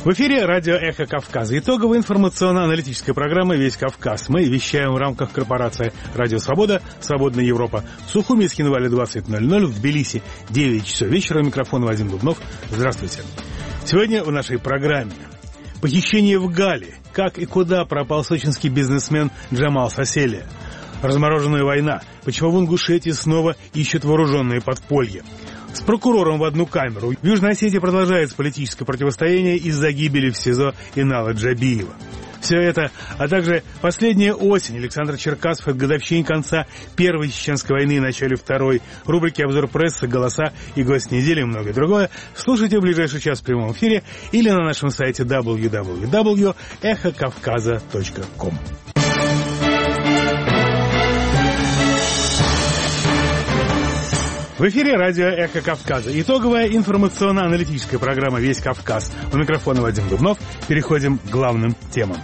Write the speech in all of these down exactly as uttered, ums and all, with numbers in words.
В эфире радио «Эхо Кавказа». Итоговая информационно-аналитическая программа «Весь Кавказ». Мы вещаем в рамках корпорации «Радио Свобода», «Свободная Европа». В Сухуми, Скинвале двадцать ноль ноль, в Тбилиси девять часов вечера. Микрофон Вадим Дубнов. Здравствуйте. Сегодня в нашей программе похищение в Галле. Как и куда пропал сочинский бизнесмен Джамал Соселия. Размороженная война. Почему в Ингушетии снова ищут вооруженные подполья. С прокурором в одну камеру. В Южной Осетии продолжается политическое противостояние из-за гибели в СИЗО Инала Джабиева. Все это, а также последняя осень. Александр Черкасов от годовщины конца Первой Чеченской войны и начале Второй. Рубрики «Обзор прессы», «Голоса» и «Гость недели» и многое другое. Слушайте в ближайший час в прямом эфире или на нашем сайте дабл ю дабл ю дабл ю точка эхо кавказа точка ком. В эфире радио «Эхо Кавказа». Итоговая информационно-аналитическая программа «Весь Кавказ». У микрофона Вадим Дубнов. Переходим к главным темам.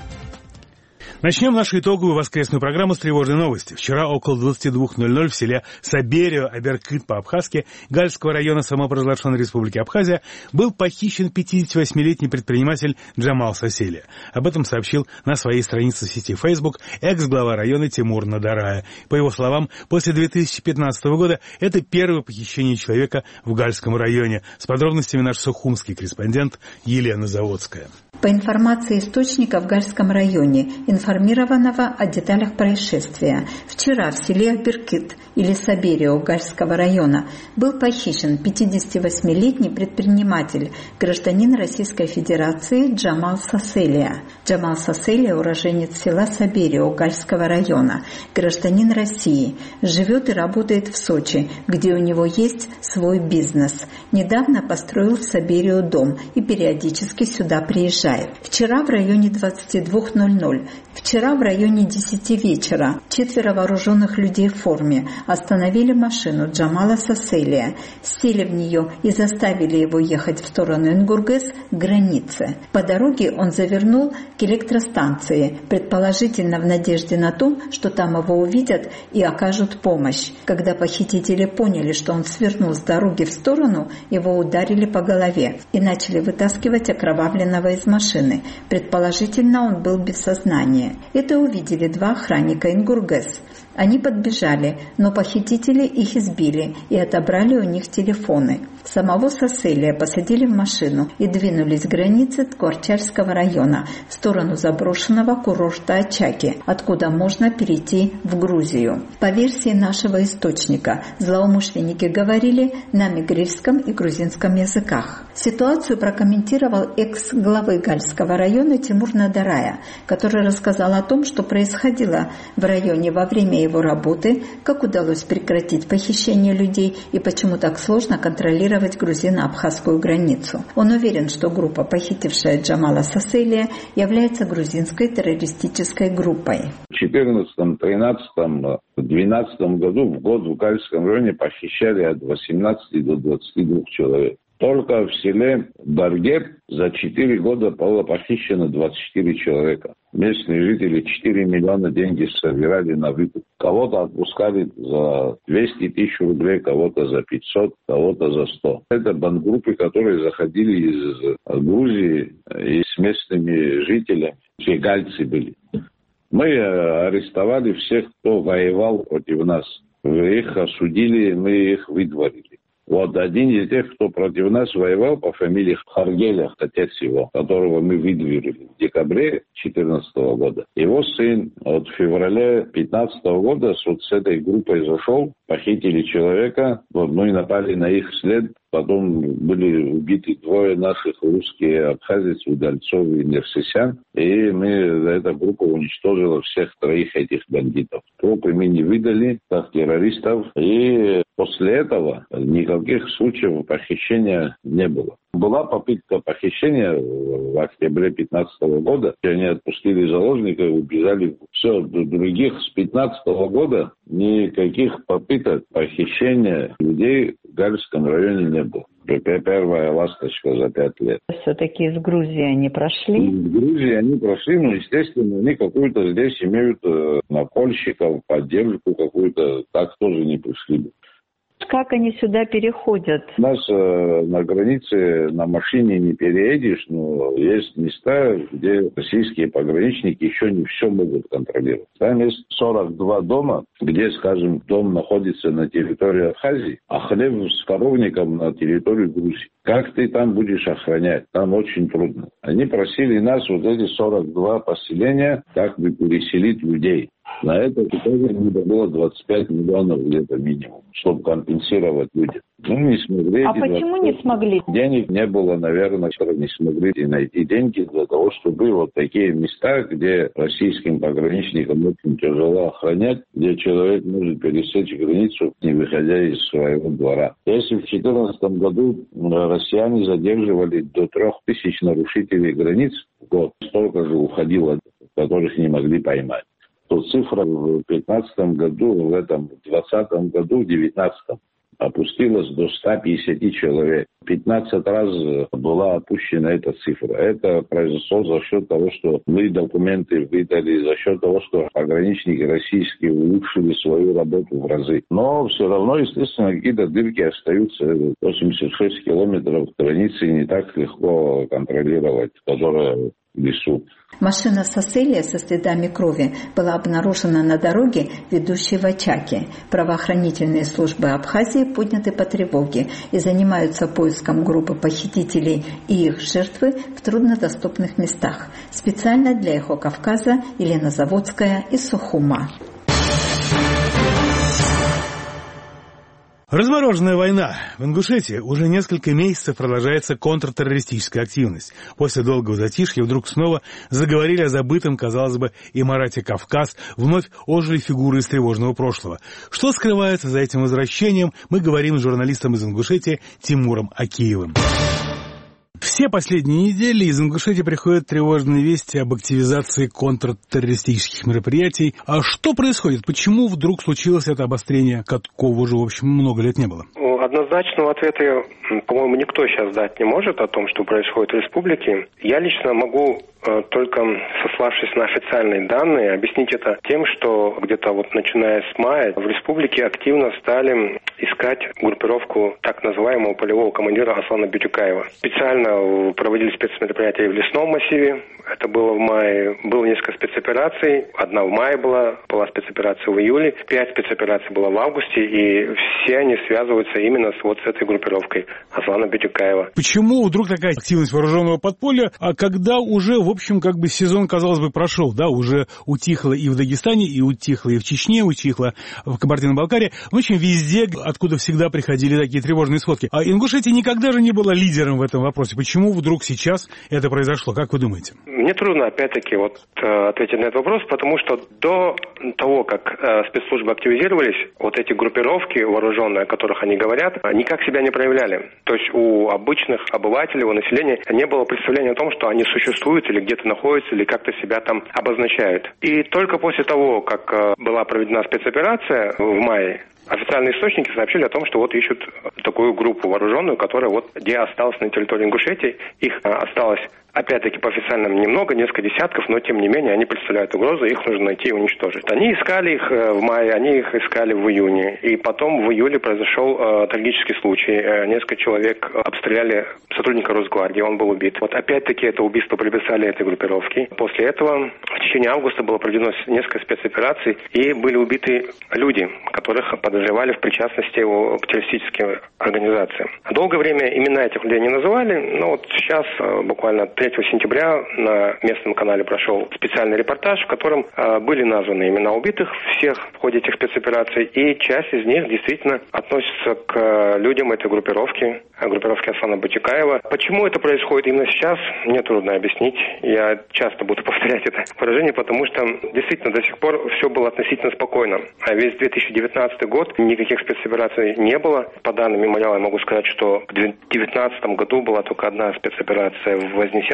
Начнем нашу итоговую воскресную программу с тревожной новости. Вчера около двадцать два ноль ноль в селе Саберио, Аберкыт по-абхазски, Гальского района самопровозглашенной республики Абхазия, был похищен пятидесятивосьмилетний предприниматель Джамал Соселия. Об этом сообщил на своей странице в сети Facebook экс-глава района Тимур Надарая. По его словам, после две тысячи пятнадцатого года это первое похищение человека в Гальском районе. С подробностями наш сухумский корреспондент Елена Заводская. По информации источника в Гальском районе, информированного о деталях происшествия, вчера в селе Аберкыт или Саберио Гальского района был похищен пятидесятивосьмилетний предприниматель, гражданин Российской Федерации Джамал Соселия. Джамал Соселия – уроженец села Саберио Гальского района, гражданин России, живет и работает в Сочи, где у него есть свой бизнес. Недавно построил в Саберио дом и периодически сюда приезжает. Вчера в районе двадцать два ноль ноль, вчера в районе десяти вечера четверо вооруженных людей в форме остановили машину Джамала Соселия, сели в нее и заставили его ехать в сторону Ингургес к границе. По дороге он завернул к электростанции, предположительно в надежде на то, что там его увидят и окажут помощь. Когда похитители поняли, что он свернул с дороги в сторону, его ударили по голове и начали вытаскивать окровавленного из машины. машины. Предположительно, он был без сознания. Это увидели два охранника Ингургес. Они подбежали, но похитители их избили и отобрали у них телефоны. Самого Соселия посадили в машину и двинулись к границе Ткварчальского района в сторону заброшенного курорта Очаки, откуда можно перейти в Грузию. По версии нашего источника, злоумышленники говорили на мигрельском и грузинском языках. Ситуацию прокомментировал экс-главы Гальского района Тимур Надарая, который рассказал о том, что происходило в районе во время его работы, как удалось прекратить похищение людей и почему так сложно контролировать грузино-абхазскую границу. Он уверен, что группа, похитившая Джамала Соселия, является грузинской террористической группой. В две тысячи четырнадцатом, тринадцатом, двенадцатом году в год в Гальском районе похищали от восемнадцати до двадцати двух человек. Только в селе Баргер за четыре года было похищено двадцать четыре человека. Местные жители четыре миллиона деньги собирали на выкуп. Кого-то отпускали за двести тысяч рублей, кого-то за пятьсот, кого-то за сто. Это бандгруппы, которые заходили из Грузии и с местными жителями. Все гальцы были. Мы арестовали всех, кто воевал против нас. Их осудили, мы их выдворили. Вот один из тех, кто против нас воевал по фамилии Харгелях, отец его, которого мы выдвинули в декабре две тысячи четырнадцатого года. Его сын от февраля две тысячи пятнадцатого года вот с этой группой зашел, похитили человека, вот мы напали на их след, потом были убиты двое наших русских абхазец, Удальцов и Нерсисян, и мы, эта группа уничтожила всех троих этих бандитов. Трупы мы не выдали, как террористов, и после этого никаких случаев похищения не было. Была попытка похищения в октябре две тысячи пятнадцатого года. Они отпустили заложника и убежали. Все, других с две тысячи пятнадцатого года никаких попыток похищения людей в Гальском районе не было. Первая ласточка за пять лет. Все-таки из Грузии они прошли? Из Грузии они прошли, но, естественно, они какую-то здесь имеют напольщиков, поддержку какую-то. Так тоже не пришли бы. как они сюда переходят? У нас э, на границе на машине не переедешь, но есть места, где российские пограничники еще не все могут контролировать. Там есть сорок два дома, где, скажем, дом находится на территории Абхазии, а хлеб с коровником на территории Грузии. Как ты там будешь охранять? Там очень трудно. Они просили нас вот эти сорок два поселения как бы переселить людей. На это тоже надо было двадцать пять миллионов где-то минимум, чтобы компенсировать людям. Ну, не смогли. А почему не смогли? Денег не было, наверное, не смогли найти деньги для того, чтобы вот такие места, где российским пограничникам очень тяжело охранять, где человек может пересечь границу, не выходя из своего двора. Если в две тысячи четырнадцатом году россияне задерживали до трех тысяч нарушителей границ в год, столько же уходило, которых не могли поймать, то цифра в две тысячи пятнадцатом году, в этом двадцатом году, в девятнадцатом опустилась до ста пятидесяти человек. пятнадцать раз была опущена эта цифра. Это произошло за счет того, что мы документы выдали, за счет того, что пограничники российские улучшили свою работу в разы. Но все равно, естественно, какие-то дырки остаются. восемьдесят шесть километров границы не так легко контролировать, которые в лесу. Машина Саселия со следами крови была обнаружена на дороге, ведущей в Очаки. Правоохранительные службы Абхазии подняты по тревоге и занимаются поиском группы похитителей и их жертвы в труднодоступных местах. Специально для «Эхо Кавказа» Елена Заводская из Сухума. Размороженная война. В Ингушетии уже несколько месяцев продолжается контртеррористическая активность. После долгого затишья вдруг снова заговорили о забытом, казалось бы, Эмирате Кавказ, вновь ожили фигуры из тревожного прошлого. Что скрывается за этим возвращением, мы говорим с журналистом из Ингушетии Тимуром Акиевым. Все последние недели из Ингушетии приходят тревожные вести об активизации контртеррористических мероприятий. А что происходит? Почему вдруг случилось это обострение, какого же, в общем, много лет не было? Однозначного ответа, по-моему, никто сейчас дать не может о том, что происходит в республике. Я лично могу только сославшись на официальные данные, объяснить это тем, что где-то вот начиная с мая в республике активно стали искать группировку так называемого полевого командира Аслана Бютюкаева. Специально проводили спецмероприятия в лесном массиве, это было в мае. Было несколько спецопераций, одна в мае была, была спецоперация в июле, пять спецопераций было в августе, и все они связываются именно с, вот с этой группировкой Аслана Бютюкаева. Почему вдруг такая активность вооруженного подполья, а когда уже в общем, как бы сезон, казалось бы, прошел, да, уже утихло и в Дагестане, и утихло и в Чечне, утихло в Кабардино-Балкарии. В общем, везде, откуда всегда приходили такие тревожные сводки. А Ингушетия никогда же не была лидером в этом вопросе. Почему вдруг сейчас это произошло? Как вы думаете? Мне трудно, опять-таки, вот ответить на этот вопрос, потому что до того, как спецслужбы активизировались, вот эти группировки вооруженные, о которых они говорят, никак себя не проявляли. То есть у обычных обывателей, у населения не было представления о том, что они существуют или где-то находятся, или как-то себя там обозначают. И только после того, как была проведена спецоперация в мае, официальные источники сообщили о том, что вот ищут такую группу вооруженную, которая вот где осталась на территории Ингушетии. Их осталось, опять-таки, по официальным немного, несколько десятков, но тем не менее они представляют угрозу, их нужно найти и уничтожить. Они искали их в мае, они их искали в июне. И потом в июле произошел э, трагический случай. Э, несколько человек обстреляли сотрудника Росгвардии, он был убит. Вот опять-таки это убийство приписали этой группировке. После этого в течение августа было проведено несколько спецопераций, и были убиты люди, которых подозревали в причастности к террористическим организациям. Долгое время имена этих людей не называли, но вот сейчас, буквально третьего сентября, на местном канале прошел специальный репортаж, в котором были названы имена убитых всех в ходе этих спецопераций, и часть из них действительно относится к людям этой группировки, группировки Аслана Бутикаева. Почему это происходит именно сейчас, мне трудно объяснить. Я часто буду повторять это выражение, потому что действительно до сих пор все было относительно спокойно. А весь две тысячи девятнадцатый год никаких спецопераций не было. По данным мемориала я могу сказать, что в две тысячи девятнадцатом году была только одна спецоперация в Вознесенском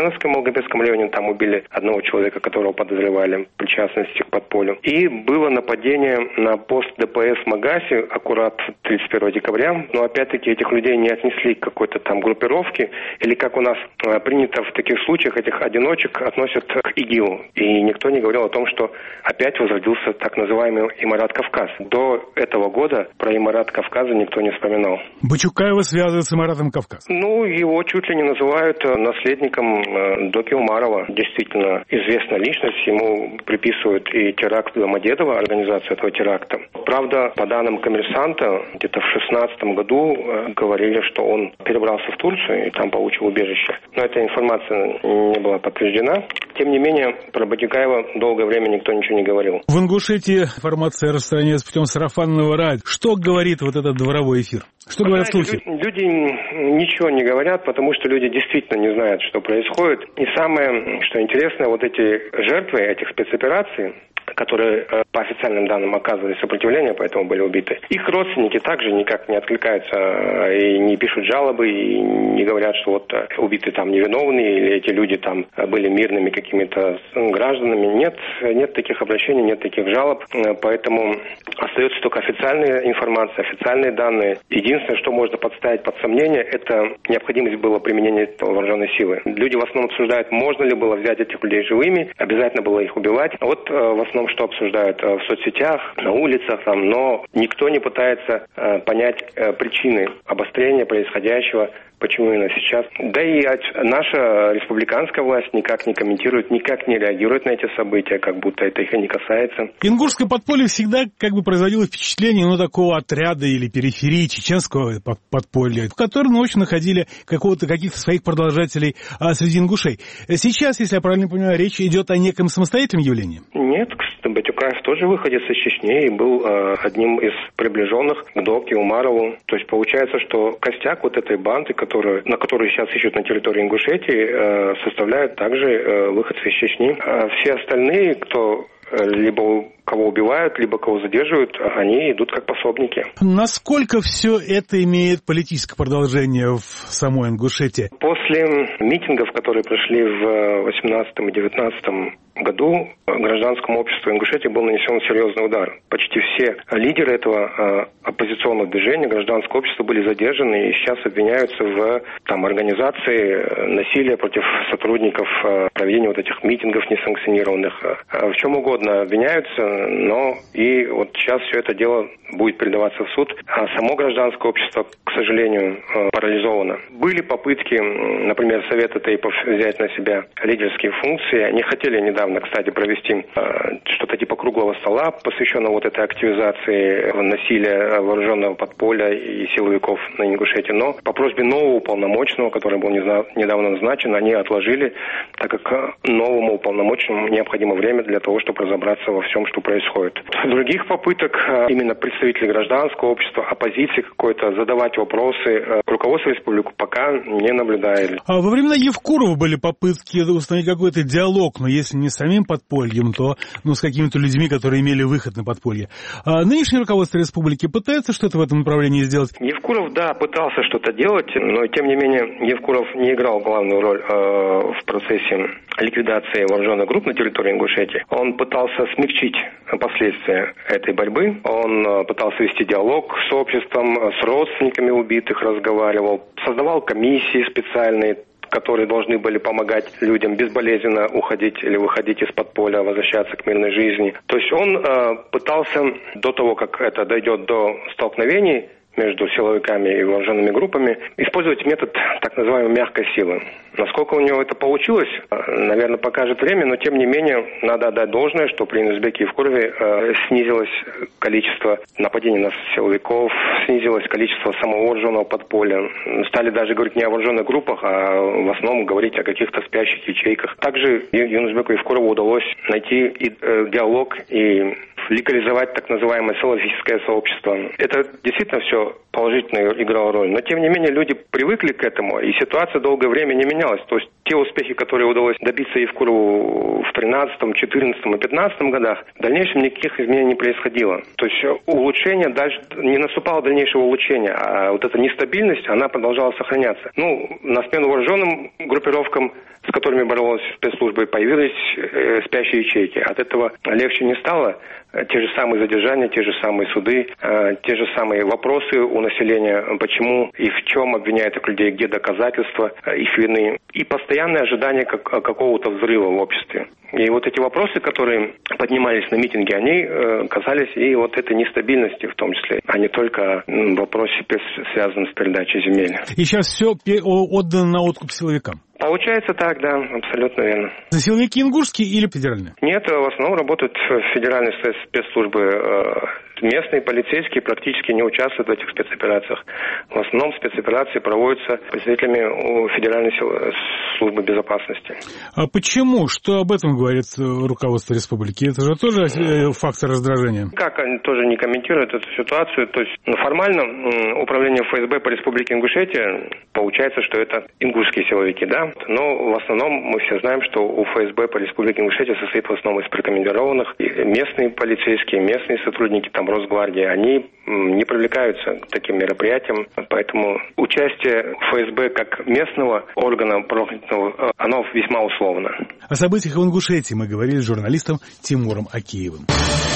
Ульяновском Малгобекском районе, там убили одного человека, которого подозревали в причастности к подполью. И было нападение на пост ДПС в Магасе аккурат тридцать первого декабря, но опять-таки этих людей не отнесли к какой-то там группировке, или как у нас принято в таких случаях, этих одиночек относят к ИГИЛу. И никто не говорил о том, что опять возродился так называемый Имарат Кавказ. До этого года про Имарат Кавказа никто не вспоминал. Бачукаева связывает с Имаратом Кавказ. Ну, его чуть ли не называют наследником э, Доки Умарова. Действительно известная личность. Ему приписывают и теракт Домодедово, организацию этого теракта. Правда, по данным «Коммерсанта», где-то в шестнадцатом году э, говорили, что он перебрался в Турцию и там получил убежище. Но эта информация не была подтверждена. Тем не менее, про Бачукаева долгое время никто ничего не говорил. В Ингушетии информация распространяется путем сарафанного радио. Что говорит вот этот дворовой эфир? Что Вы говорят знаете, слухи? Люди ничего не говорят, потому что люди действительно не знают, что происходит. И самое, что интересно, вот эти жертвы этих спецопераций, которые по официальным данным оказывали сопротивление, поэтому были убиты. Их родственники также никак не откликаются и не пишут жалобы, и не говорят, что вот убиты там невиновные, или эти люди там были мирными какими-то гражданами. Нет, нет таких обращений, нет таких жалоб, поэтому остается только официальная информация, официальные данные. Единственное, что можно подставить под сомнение, это необходимость было применения вооруженной силы. Люди в основном обсуждают, можно ли было взять этих людей живыми, обязательно было их убивать. А вот в основном что обсуждают в соцсетях, на улицах, там, но никто не пытается э, понять э, причины обострения происходящего, почему именно сейчас. Да и наша республиканская власть никак не комментирует, никак не реагирует на эти события, как будто это их и не касается. Ингушское подполье всегда как бы производило впечатление, ну, такого отряда или периферии чеченского подполья, в котором ночью находили какого-то, каких-то своих продолжателей а, среди ингушей. Сейчас, если я правильно понимаю, речь идет о неком самостоятельном явлении? Нет, Батюкаев тоже выходец из Чечни и был э, одним из приближенных к Доке Умарову. То есть получается, что костяк вот этой банды, которую, на которую сейчас ищут на территории Ингушетии, э, составляют также э, выходцы из Чечни. А все остальные, кто либо кого убивают, либо кого задерживают, они идут как пособники. Насколько все это имеет политическое продолжение в самой Ингушетии? После митингов, которые прошли в восемнадцатом и девятнадцатом году, гражданскому обществу Ингушетии был нанесен серьезный удар. Почти все лидеры этого оппозиционного движения, гражданского общества, были задержаны и сейчас обвиняются в там, организации насилия против сотрудников, проведения вот этих митингов несанкционированных. В чем угодно обвиняются, но и вот сейчас все это дело будет передаваться в суд. А само гражданское общество, к сожалению, парализовано. Были попытки, например, Совета Тейпов взять на себя лидерские функции. Они хотели недавно, кстати, провести э, что-то типа круглого стола, посвященного вот этой активизации насилия вооруженного подполья и силовиков на Ингушетии. Но по просьбе нового уполномоченного, который был недавно назначен, они отложили, так как новому уполномоченному необходимо время для того, чтобы разобраться во всем, что происходит. Других попыток э, именно представителей гражданского общества, оппозиции какой-то, задавать вопросы э, руководству республики пока не наблюдали. А во времена Евкурова были попытки установить какой-то диалог, но если не с самим подпольем, то ну, с какими-то людьми, которые имели выход на подполье. А нынешнее руководство республики пытается что-то в этом направлении сделать? Евкуров, да, пытался что-то делать, но тем не менее Евкуров не играл главную роль э, в процессе ликвидации вооруженных групп на территории Ингушетии. Он пытался смягчить последствия этой борьбы. Он э, пытался вести диалог с обществом, с родственниками убитых разговаривал, создавал комиссии специальные, которые должны были помогать людям безболезненно уходить или выходить из подполья, возвращаться к мирной жизни. То есть он э, пытался до того, как это дойдет до столкновений между силовиками и вооруженными группами, использовать метод так называемой мягкой силы. Насколько у него это получилось, наверное, покажет время, но тем не менее надо отдать должное, что при Инузбеке и Евкурове э, снизилось количество нападений на силовиков, снизилось количество самого вооруженного подполья. Стали даже говорить не о вооруженных группах, а в основном говорить о каких-то спящих ячейках. Также Юнусбеку и Евкурову удалось найти и, э, диалог и легализовать так называемое салафистское сообщество. Это действительно все положительно играло роль. Но, тем не менее, люди привыкли к этому, и ситуация долгое время не менялась. То есть те успехи, которые удалось добиться Евкуру в тринадцатом, четырнадцатом и пятнадцатом годах, в дальнейшем никаких изменений не происходило. То есть улучшение дальше не наступало дальнейшего улучшения, а вот эта нестабильность, она продолжала сохраняться. Ну, на смену вооруженным группировкам, с которыми боролась спецслужбы, появились э, спящие ячейки. От этого легче не стало. Те же самые задержания, те же самые суды, э, те же самые вопросы у населения, почему и в чем обвиняют их людей, где доказательства э, их вины. И постоянное ожидание как, какого-то взрыва в обществе. И вот эти вопросы, которые поднимались на митинге, они э, касались и вот этой нестабильности в том числе, а не только в вопросе, связанном с передачей земель. И сейчас все отдано на откуп силовикам? Получается так, да, абсолютно верно. Силовики ингушские или федеральные? Нет, в основном работают федеральные спецслужбы. Местные полицейские практически не участвуют в этих спецоперациях. В основном спецоперации проводятся представителями Федеральной службы безопасности. А почему? Что об этом говорит руководство республики? Это же тоже фактор раздражения. Как они тоже не комментируют эту ситуацию. То есть ну, формально управление ФСБ по республике Ингушетия получается, что это ингушские силовики, да? Но в основном мы все знаем, что у ФСБ по республике Ингушетия состоит в основном из прикомандированных. И местные полицейские, местные сотрудники там Росгвардии, они не привлекаются к таким мероприятиям. Поэтому участие ФСБ как местного органа правоохранительного, оно весьма условно. О событиях в Ингушетии мы говорили с журналистом Тимуром Акиевым.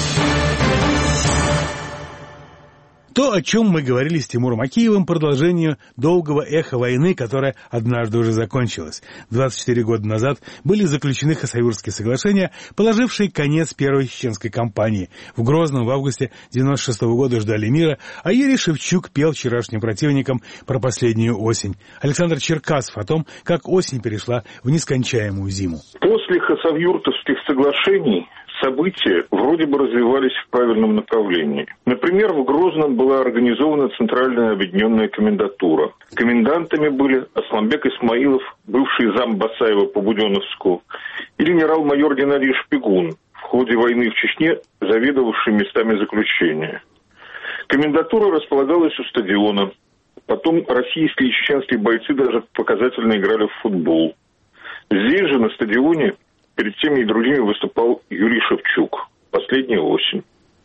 То, о чем мы говорили с Тимуром Акиевым, продолжение долгого эха войны, которая однажды уже закончилась. двадцать четыре года назад были заключены Хасавюртские соглашения, положившие конец первой чеченской кампании. В Грозном в августе девяносто шестого года ждали мира, а Юрий Шевчук пел вчерашним противникам про последнюю осень. Александр Черкасов о том, как осень перешла в нескончаемую зиму. После Хасавюртовских соглашений события вроде бы развивались в правильном направлении. Например, в Грозном была организована Центральная объединенная комендатура. Комендантами были Асламбек Исмаилов, бывший зам Басаева по Буденновску, и генерал-майор Геннадий Шпигун, в ходе войны в Чечне заведовавший местами заключения. Комендатура располагалась у стадиона. Потом российские и чеченские бойцы даже показательно играли в футбол. Здесь же, на стадионе, перед теми и другими выступал Юрий Шевчук. Последняя осень.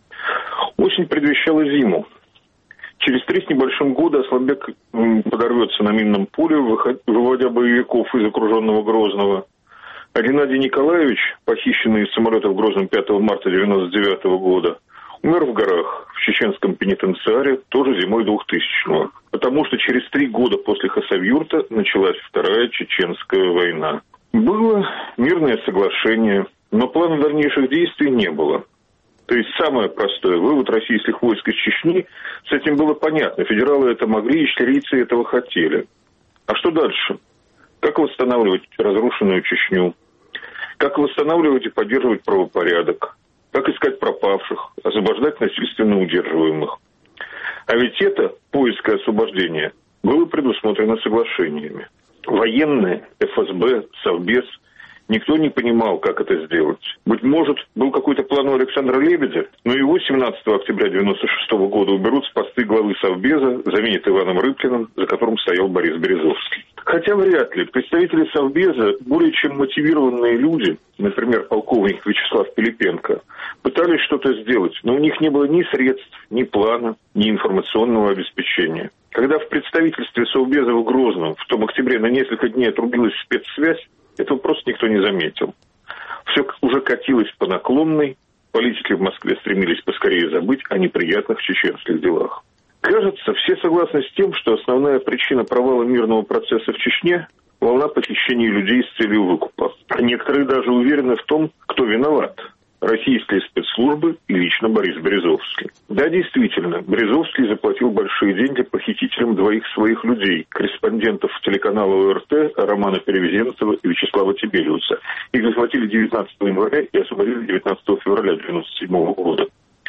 Осень предвещала зиму. Через три с небольшим года Асламбек подорвется на минном поле, выводя боевиков из окруженного Грозного. А Геннадий Николаевич, похищенный из самолета в Грозном пятого марта девяносто девятого года, умер в горах в чеченском пенитенциаре тоже зимой двухтысячного. Потому что через три года после Хасавюрта началась Вторая Чеченская война. Было мирное соглашение, но плана дальнейших действий не было. То есть самое простое, вывод российских войск из Чечни, с этим было понятно. Федералы это могли, и чечерийцы этого хотели. А что дальше? Как восстанавливать разрушенную Чечню? Как восстанавливать и поддерживать правопорядок? Как искать пропавших, освобождать насильственно удерживаемых? А ведь это, поиск и освобождение, было предусмотрено соглашениями. Военные, эф эс бэ, Совбез, никто не понимал, как это сделать. Быть может, был какой-то план у Александра Лебедя, но его семнадцатого октября девяносто шестого года уберут с посты главы Совбеза, заменят Иваном Рыбкиным, за которым стоял Борис Березовский. Хотя вряд ли. Представители Совбеза, более чем мотивированные люди, например, полковник Вячеслав Пилипенко, пытались что-то сделать, но у них не было ни средств, ни плана, ни информационного обеспечения. Когда в представительстве Совбеза в Грозном в том октябре на несколько дней отрубилась спецсвязь, этого просто никто не заметил. Все уже катилось по наклонной, политики в Москве стремились поскорее забыть о неприятных чеченских делах. Кажется, все согласны с тем, что основная причина провала мирного процесса в Чечне – волна похищения людей с целью выкупа. А некоторые даже уверены в том, кто виноват – российские спецслужбы и лично Борис Березовский. Да, действительно, Березовский заплатил большие деньги похитителям двоих своих людей, корреспондентов телеканала о эр тэ Романа Перевезенцева и Вячеслава Тибелиуса. Их захватили девятнадцатого января и освободили девятнадцатого февраля девяносто седьмого года.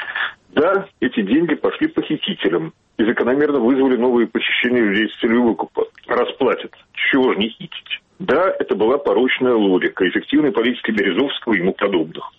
Да, эти деньги пошли похитителям и закономерно вызвали новые похищения людей с целью выкупа. Расплатят. Чего же не хитить? Да, это была порочная логика эффективной политики Березовского и ему подобных.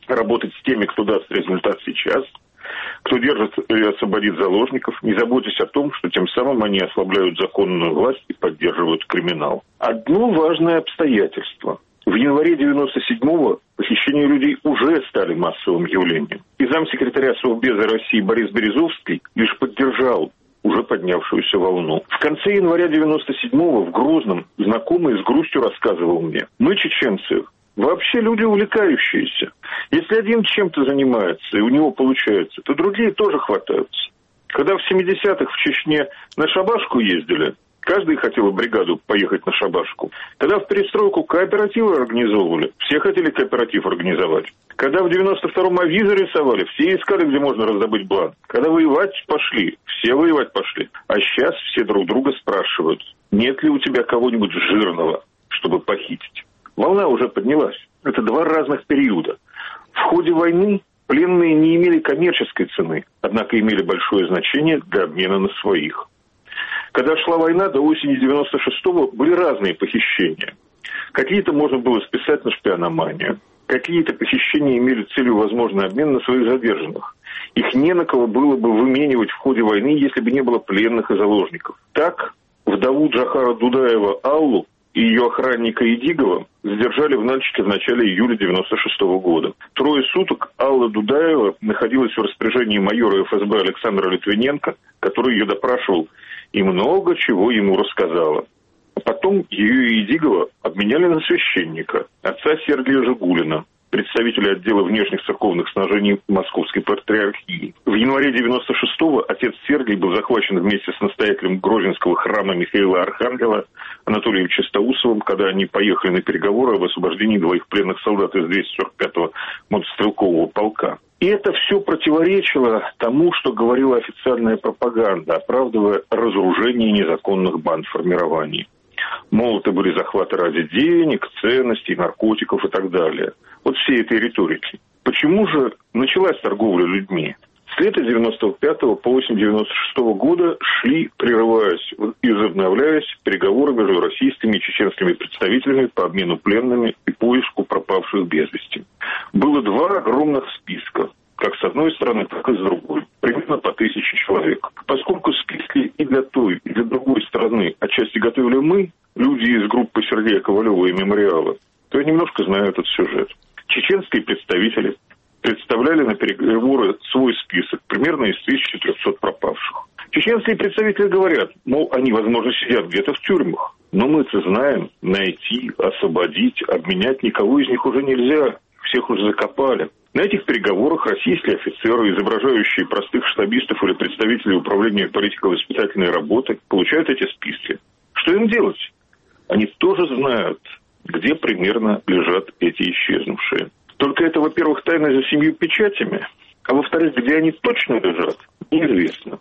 работать с теми, кто даст результат сейчас, кто держит и освободит заложников, не заботясь о том, что тем самым они ослабляют законную власть и поддерживают криминал. Одно важное обстоятельство. В январе девяносто седьмого похищения людей уже стали массовым явлением. И замсекретаря Совбеза России Борис Березовский лишь поддержал уже поднявшуюся волну. В конце января девяносто седьмого в Грозном знакомый с грустью рассказывал мне: мы, чеченцы, вообще люди увлекающиеся. Если один чем-то занимается и у него получается, то другие тоже хватаются. Когда в семидесятых в Чечне на шабашку ездили, каждый хотел в бригаду поехать на шабашку. Когда в перестройку кооперативы организовывали, все хотели кооператив организовать. Когда в девяносто втором авизы рисовали, все искали, где можно раздобыть бланк. Когда воевать пошли, все воевать пошли. А сейчас все друг друга спрашивают: нет ли у тебя кого-нибудь жирного, чтобы похитить? Волна уже поднялась. Это два разных периода. В ходе войны пленные не имели коммерческой цены, однако имели большое значение для обмена на своих. Когда шла война, до осени девяносто шестого были разные похищения. Какие-то можно было списать на шпиономанию. Какие-то похищения имели целью возможный обмен на своих задержанных. Их не на кого было бы выменивать в ходе войны, если бы не было пленных и заложников. Так, вдову Джохара Дудаева Аллу и ее охранника Идигова задержали в Нальчике в начале июля девяносто шестого года. Трое суток Алла Дудаева находилась в распоряжении майора эф эс бэ Александра Литвиненко, который ее допрашивал и много чего ему рассказала. А потом ее и Идигова обменяли на священника, отца Сергия Жигулина, представителя отдела внешних церковных сношений Московской патриархии. В январе девяносто шестого отец Сергий был захвачен вместе с настоятелем Грозинского храма Михаила Архангела Анатолием Чистоусовым, когда они поехали на переговоры об освобождении двоих пленных солдат из двухсот сорока пятого мотострелкового полка. И это все противоречило тому, что говорила официальная пропаганда, оправдывая разоружение незаконных бандформирований. Мол, это были захваты ради денег, ценностей, наркотиков и так далее. Вот всей этой риторики. Почему же началась торговля людьми? С лета девяносто пятого по осень девяносто шестого года шли, прерываясь и возобновляясь, переговоры между российскими и чеченскими представителями по обмену пленными и поиску пропавших без вести. Было два огромных списка, как с одной стороны, так и с другой. Примерно по тысяче человек. Поскольку списки и для той, и для другой стороны отчасти готовили мы, люди из группы Сергея Ковалева и Мемориала, то я немножко знаю этот сюжет. Чеченские представители представляли на переговоры свой список, примерно из тысячи трехсот пропавших. Чеченские представители говорят, мол, они, возможно, сидят где-то в тюрьмах. Но мы-то знаем, найти, освободить, обменять никого из них уже нельзя. Всех уже закопали. На этих переговорах российские офицеры, изображающие простых штабистов или представителей управления политико-воспитательной работы, получают эти списки. Что им делать? Они тоже знают, где примерно лежат эти исчезнувшие. Только это, во-первых, тайна за семью печатями, а во-вторых, где они точно лежат, неизвестно.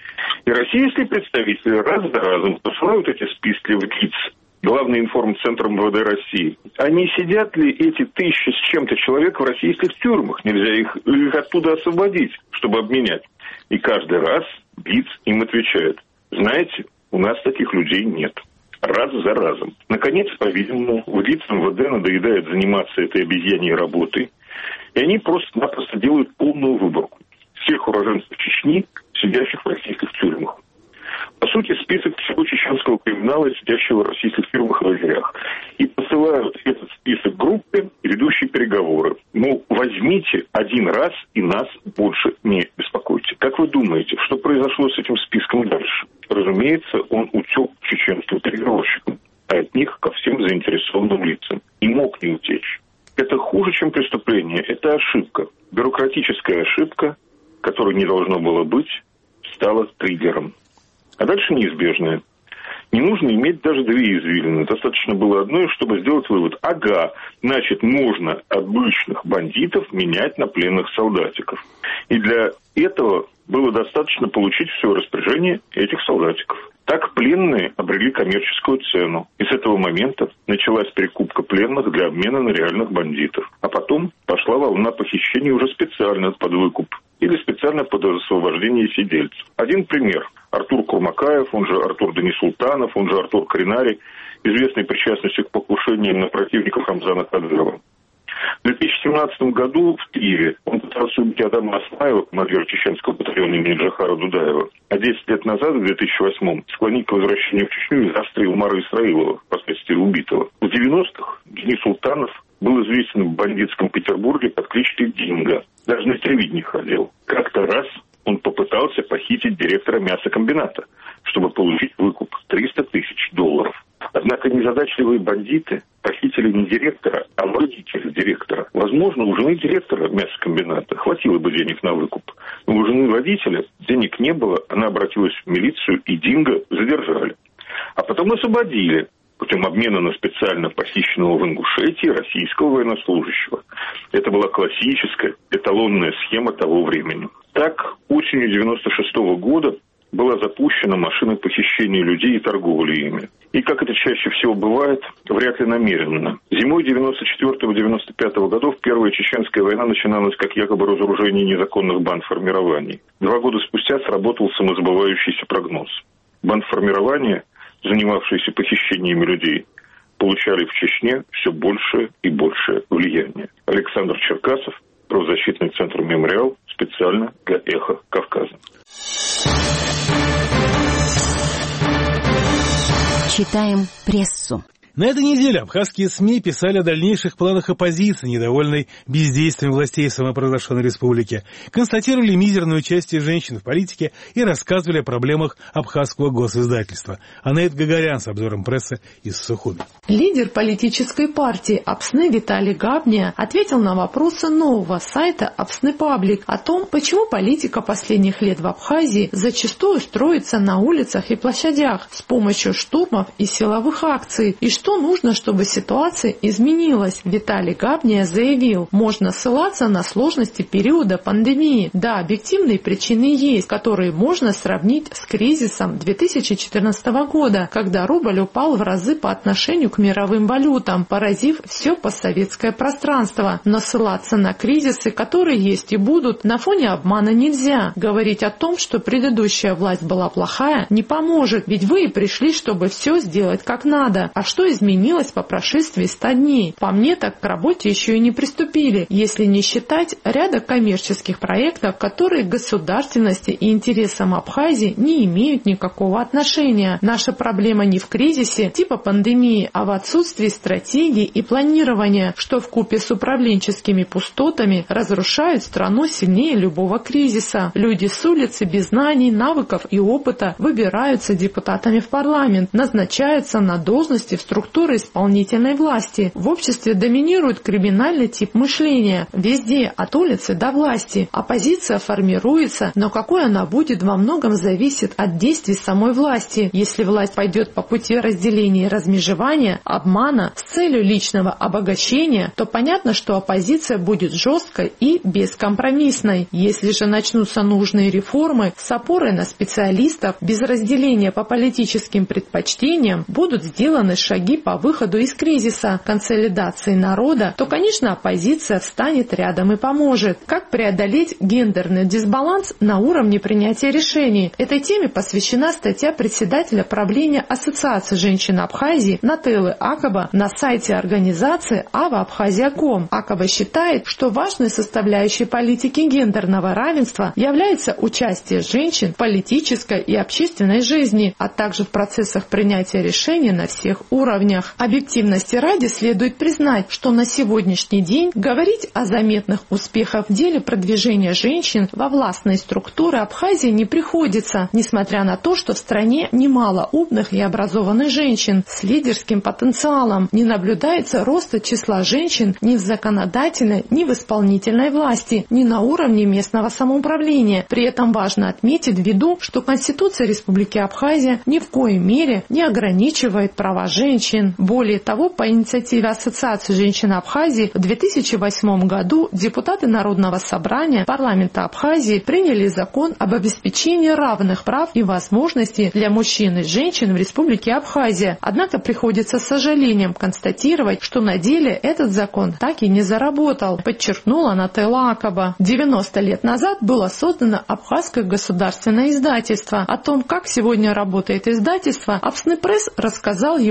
И российские представители раз за разом посылают эти списки в ГИЦ, главный информцентр эм вэ дэ России. А не сидят ли эти тысячи с чем-то человек в российских тюрьмах? Нельзя их, их оттуда освободить, чтобы обменять. И каждый раз ГИЦ им отвечает: знаете, у нас таких людей нет. Раз за разом. Наконец, по-видимому, в ГИЦ эм вэ дэ надоедает заниматься этой обезьяньей работой, и они просто-напросто делают полную выборку всех уроженцев Чечни, сидящих в российских тюрьмах. По сути, список всего чеченского криминала, сидящего в российских тюрьмах и лагерях. И посылают этот список группе, ведущей переговоры. Ну, возьмите один раз и нас больше не беспокойте. Как вы думаете, что произошло с этим списком дальше? Разумеется, он утек к чеченским переговорщикам, а от них ко всем заинтересованным лицам. И мог не утечь. Это хуже, чем преступление. Это ошибка. Бюрократическая ошибка, которой не должно было быть, стала триггером. А дальше неизбежное. Не нужно иметь даже две извилины. Достаточно было одной, чтобы сделать вывод. Ага, значит, можно обычных бандитов менять на пленных солдатиков. И для этого было достаточно получить все распоряжение этих солдатиков. Так пленные обрели коммерческую цену. И с этого момента началась перекупка пленных для обмена на реальных бандитов. А потом пошла волна похищений уже специально под выкуп или специально под освобождение сидельцев. Один пример. Артур Курмакаев, он же Артур Данисултанов, он же Артур Кринари, известный причастностью к покушениям на противников Рамзана Кадырова. В две тысячи семнадцатом году в Киеве он пытался убить Адама Асмаева, командира чеченского батальона имени Джохара Дудаева. А десять лет назад, в две тысячи восьмом, склонить к возвращению в Чечню и застрелил Умара Исраилова, впоследствии убитого. В девяностых Денис Султанов был известен в бандитском Петербурге под кличкой Динго. Даже на телевидении ходил. Как-то раз он попытался похитить директора мясокомбината, чтобы получить выкуп триста тысяч долларов. Однако незадачливые бандиты похитили не директора, а водителя директора. Возможно, у жены директора мясокомбината хватило бы денег на выкуп. Но у жены водителя денег не было, она обратилась в милицию, и Динго задержали. А потом освободили путем обмена на специально похищенного в Ингушетии российского военнослужащего. Это была классическая эталонная схема того времени. Так, осенью девяносто шестого года была запущена машина похищения людей и торговли ими. И, как это чаще всего бывает, вряд ли намеренно. Зимой девяносто четвёртого — девяносто пятого годов Первая Чеченская война начиналась как якобы разоружение незаконных бандформирований. Два года спустя сработал самосбывающийся прогноз. Бандформирования, занимавшиеся похищениями людей, получали в Чечне все большее и большее влияние. Александр Черкасов, правозащитный центр «Мемориал», специально для «Эхо Кавказа». Читаем прессу. На этой неделе абхазские СМИ писали о дальнейших планах оппозиции, недовольной бездействием властей самопровозглашенной республики, констатировали мизерное участие женщин в политике и рассказывали о проблемах абхазского госиздательства. Анаит Гагарян с обзором прессы из Сухуми. Лидер политической партии Апсны Виталий Габния ответил на вопросы нового сайта Апсны Паблик о том, почему политика последних лет в Абхазии зачастую строится на улицах и площадях с помощью штурмов и силовых акций, и что нужно, чтобы ситуация изменилась. Виталий Габния заявил, можно ссылаться на сложности периода пандемии. Да, объективные причины есть, которые можно сравнить с кризисом две тысячи четырнадцатого года, когда рубль упал в разы по отношению к мировым валютам, поразив все постсоветское пространство. Но ссылаться на кризисы, которые есть и будут, на фоне обмана нельзя. Говорить о том, что предыдущая власть была плохая, не поможет, ведь вы и пришли, чтобы все сделать как надо. А что изменилось по прошествии ста дней? По мне, так к работе еще и не приступили, если не считать ряда коммерческих проектов, которые к государственности и интересам Абхазии не имеют никакого отношения. Наша проблема не в кризисе типа пандемии, а в отсутствии стратегии и планирования, что вкупе с управленческими пустотами разрушает страну сильнее любого кризиса. Люди с улицы без знаний, навыков и опыта выбираются депутатами в парламент, назначаются на должности в структуры исполнительной власти. В обществе доминирует криминальный тип мышления. Везде, от улицы до власти. Оппозиция формируется, но какой она будет, во многом зависит от действий самой власти. Если власть пойдет по пути разделения и размежевания, обмана с целью личного обогащения, то понятно, что оппозиция будет жесткой и бескомпромиссной. Если же начнутся нужные реформы с опорой на специалистов, без разделения по политическим предпочтениям, будут сделаны шаги по выходу из кризиса, консолидации народа, то, конечно, оппозиция встанет рядом и поможет. Как преодолеть гендерный дисбаланс на уровне принятия решений? Этой теме посвящена статья председателя правления Ассоциации женщин Абхазии Нателлы Акаба на сайте организации ава абхазия точка ком. Акаба считает, что важной составляющей политики гендерного равенства является участие женщин в политической и общественной жизни, а также в процессах принятия решений на всех уровнях. Объективности ради следует признать, что на сегодняшний день говорить о заметных успехах в деле продвижения женщин во властные структуры Абхазии не приходится, несмотря на то, что в стране немало умных и образованных женщин с лидерским потенциалом. Не наблюдается роста числа женщин ни в законодательной, ни в исполнительной власти, ни на уровне местного самоуправления. При этом важно отметить в виду, что Конституция Республики Абхазия ни в коей мере не ограничивает права женщин. Более того, по инициативе Ассоциации женщин Абхазии в две тысячи восьмом году депутаты Народного собрания парламента Абхазии приняли закон об обеспечении равных прав и возможностей для мужчин и женщин в Республике Абхазия. Однако приходится с сожалением констатировать, что на деле этот закон так и не заработал, подчеркнула Нателла Акаба. девяносто лет назад было создано Абхазское государственное издательство. О том, как сегодня работает издательство, Апсны Пресс рассказал его руководитель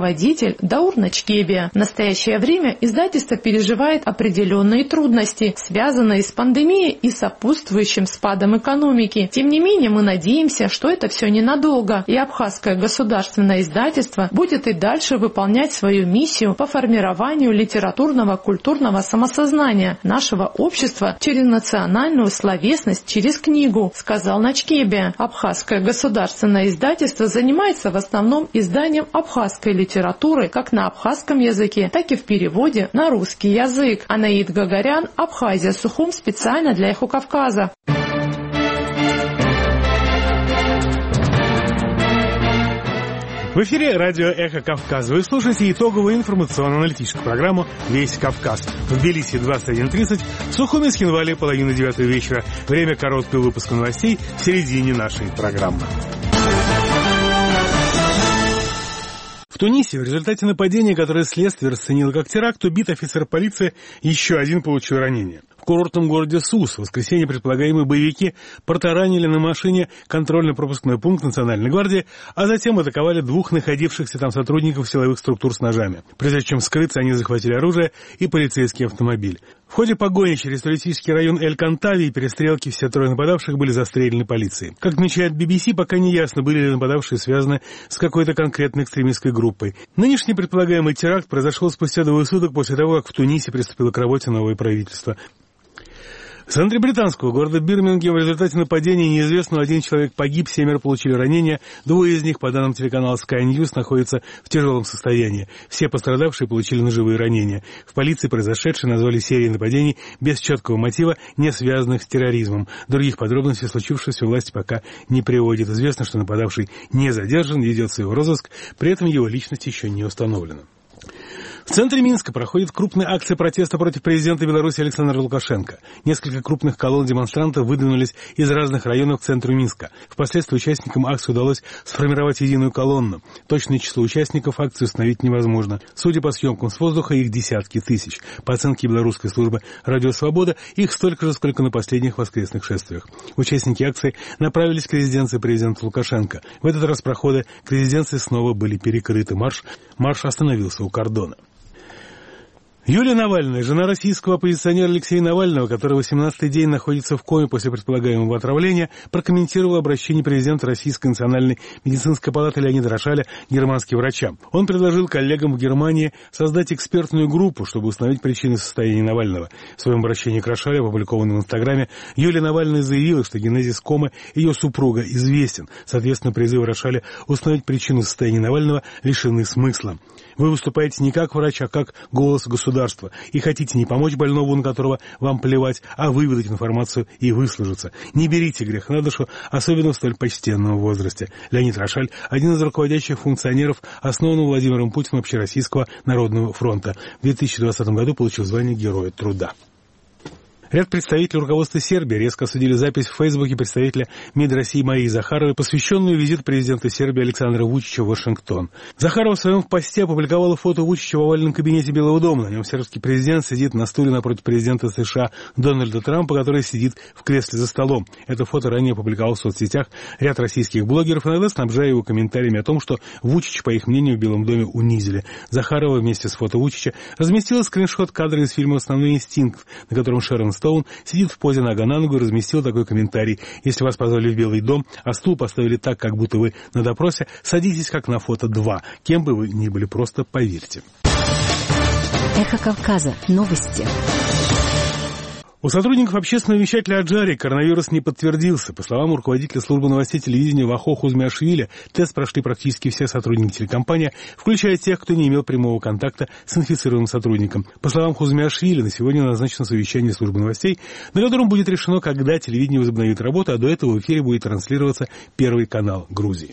руководитель Даур Начкебия. В настоящее время издательство переживает определенные трудности, связанные с пандемией и сопутствующим спадом экономики. Тем не менее, мы надеемся, что это все ненадолго, и Абхазское государственное издательство будет и дальше выполнять свою миссию по формированию литературного культурного самосознания нашего общества через национальную словесность, через книгу, сказал Начкебия. Абхазское государственное издательство занимается в основном изданием абхазской литературы как на абхазском языке, так и в переводе на русский язык. Анаид Гагарян, Абхазия, Сухум, специально для Эхо Кавказа. В эфире радио «Эхо Кавказ». Вы слушаете итоговую информационно-аналитическую программу «Весь Кавказ». В Тбилиси двадцать один тридцать, в Сухуме и Схинвале половина девятого вечера. Время короткого выпуска новостей в середине нашей программы. В Тунисе в результате нападения, которое следствие расценило как теракт, убит офицер полиции, еще один получил ранение. В курортном городе Сус в воскресенье предполагаемые боевики протаранили на машине контрольно-пропускной пункт Национальной гвардии, а затем атаковали двух находившихся там сотрудников силовых структур с ножами. Прежде чем скрыться, они захватили оружие и полицейский автомобиль. В ходе погони через туристический район Эль-Кантави и перестрелки все трое нападавших были застрелены полицией. Как отмечает би би си, пока не ясно, были ли нападавшие связаны с какой-то конкретной экстремистской группой. Нынешний предполагаемый теракт произошел спустя двое суток после того, как в Тунисе приступило к работе новое правительство. В центре британского города Бирмингем в результате нападения неизвестного один человек погиб, семеро получили ранения, двое из них, по данным телеканала Sky News, находятся в тяжелом состоянии. Все пострадавшие получили ножевые ранения. В полиции произошедшее назвали серией нападений без четкого мотива, не связанных с терроризмом. Других подробностей случившегося власти пока не приводят. Известно, что нападавший не задержан, ведется его розыск, при этом его личность еще не установлена. В центре Минска проходит крупная акция протеста против президента Беларуси Александра Лукашенко. Несколько крупных колонн демонстрантов выдвинулись из разных районов к центру Минска. Впоследствии участникам акции удалось сформировать единую колонну. Точное число участников акции установить невозможно. Судя по съемкам с воздуха, их десятки тысяч. По оценке белорусской службы «Радио Свобода», их столько же, сколько на последних воскресных шествиях. Участники акции направились к резиденции президента Лукашенко. В этот раз проходы к резиденции снова были перекрыты. Марш, марш остановился у кордона. Юлия Навальная, жена российского оппозиционера Алексея Навального, который восемнадцатый день находится в коме после предполагаемого отравления, прокомментировала обращение президента Российской национальной медицинской палаты Леонида Рошаля к германским врачам. Он предложил коллегам в Германии создать экспертную группу, чтобы установить причины состояния Навального. В своем обращении к Рошалю, опубликованном в Инстаграме, Юлия Навальная заявила, что генезис комы ее супруга известен. Соответственно, призывы Рошаля установить причину состояния Навального лишены смысла. Вы выступаете не как врач, а как голос государства. И хотите не помочь больному, на которого вам плевать, а выведать информацию и выслужиться. Не берите грех на душу, особенно в столь почтенном возрасте. Леонид Рошаль – один из руководящих функционеров основанного Владимиром Путиным Общероссийского народного фронта. В две тысячи двадцатом году получил звание Героя труда. Ряд представителей руководства Сербии резко осудили запись в Фейсбуке представителя МИД России Марии Захаровой, посвященную визиту президента Сербии Александра Вучича в Вашингтон. Захарова в своем посте опубликовала фото Вучича в овальном кабинете Белого дома. На нем сербский президент сидит на стуле напротив президента США Дональда Трампа, который сидит в кресле за столом. Это фото ранее опубликовал в соцсетях ряд российских блогеров, иногда снабжая его комментариями о том, что Вучича, по их мнению, в Белом доме унизили. Захарова вместе с фото Вучича разместила скриншот кадра из фильма «Основной инстинкт», на котором Шерон Стоун сидит в позе нога на ногу и разместил такой комментарий: «Если вас позвали в Белый дом, а стул поставили так, как будто вы на допросе, садитесь как на фото два. Кем бы вы ни были, просто поверьте». Эхо Кавказа. Новости. У сотрудников общественного вещателя Аджари коронавирус не подтвердился. По словам руководителя службы новостей телевидения Вахо Хузмиашвили, тест прошли практически все сотрудники телекомпании, включая тех, кто не имел прямого контакта с инфицированным сотрудником. По словам Хузмиашвили, на сегодня назначено совещание службы новостей, на котором будет решено, когда телевидение возобновит работу, а до этого в эфире будет транслироваться Первый канал Грузии.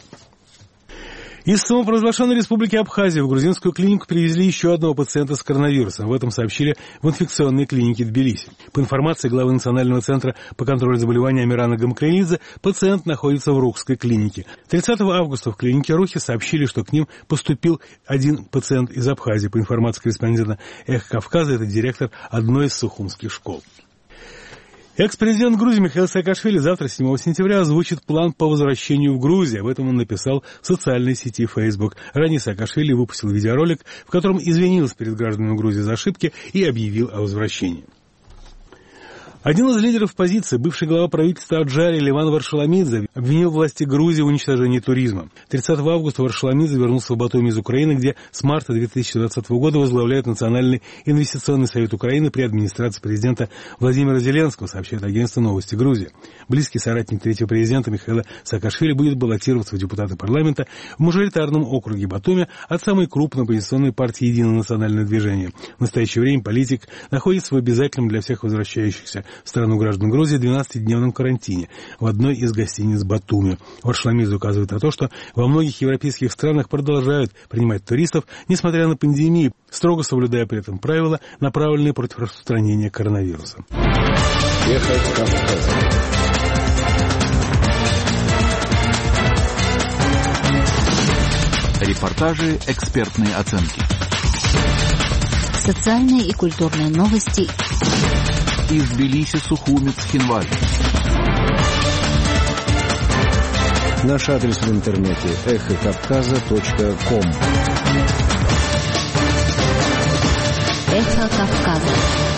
Из самопровозглашенной республики Абхазия в грузинскую клинику привезли еще одного пациента с коронавирусом. В этом сообщили в инфекционной клинике Тбилиси. По информации главы Национального центра по контролю заболеваний Амирана Гамкрелидзе, пациент находится в Рухской клинике. тридцатого августа в клинике Рухи сообщили, что к ним поступил один пациент из Абхазии. По информации корреспондента «Эхо Кавказа», это директор одной из сухумских школ. Экс-президент Грузии Михаил Саакашвили завтра, седьмого сентября, озвучит план по возвращению в Грузию. Об этом он написал в социальной сети Facebook. Ранее Саакашвили выпустил видеоролик, в котором извинился перед гражданами Грузии за ошибки и объявил о возвращении. Один из лидеров оппозиции, бывший глава правительства Аджария Леван Варшаламидзе, обвинил власти Грузии в уничтожении туризма. тридцатого августа Варшаламидзе вернулся в Батуми из Украины, где с марта две тысячи двадцатого года возглавляет Национальный инвестиционный совет Украины при администрации президента Владимира Зеленского, сообщает агентство «Новости Грузии». Близкий соратник третьего президента Михаила Саакашвили будет баллотироваться в депутаты парламента в мажоритарном округе Батуми от самой крупной оппозиционной партии «Единое национальное движение». В настоящее время политик находится в обязательном для всех возвращающихся в страну граждан Грузии двенадцатидневном карантине в одной из гостиниц Батуми. Варшаламидзе указывает на то, что во многих европейских странах продолжают принимать туристов, несмотря на пандемию, строго соблюдая при этом правила, направленные против распространения коронавируса. Эхо Кавказа. Репортажи, экспертные оценки. Социальные и культурные новости. Из Тбилиси, Сухуми, Цхинваль. Наш адрес в интернете эхо кавказа точка ком. Эхо Кавказа.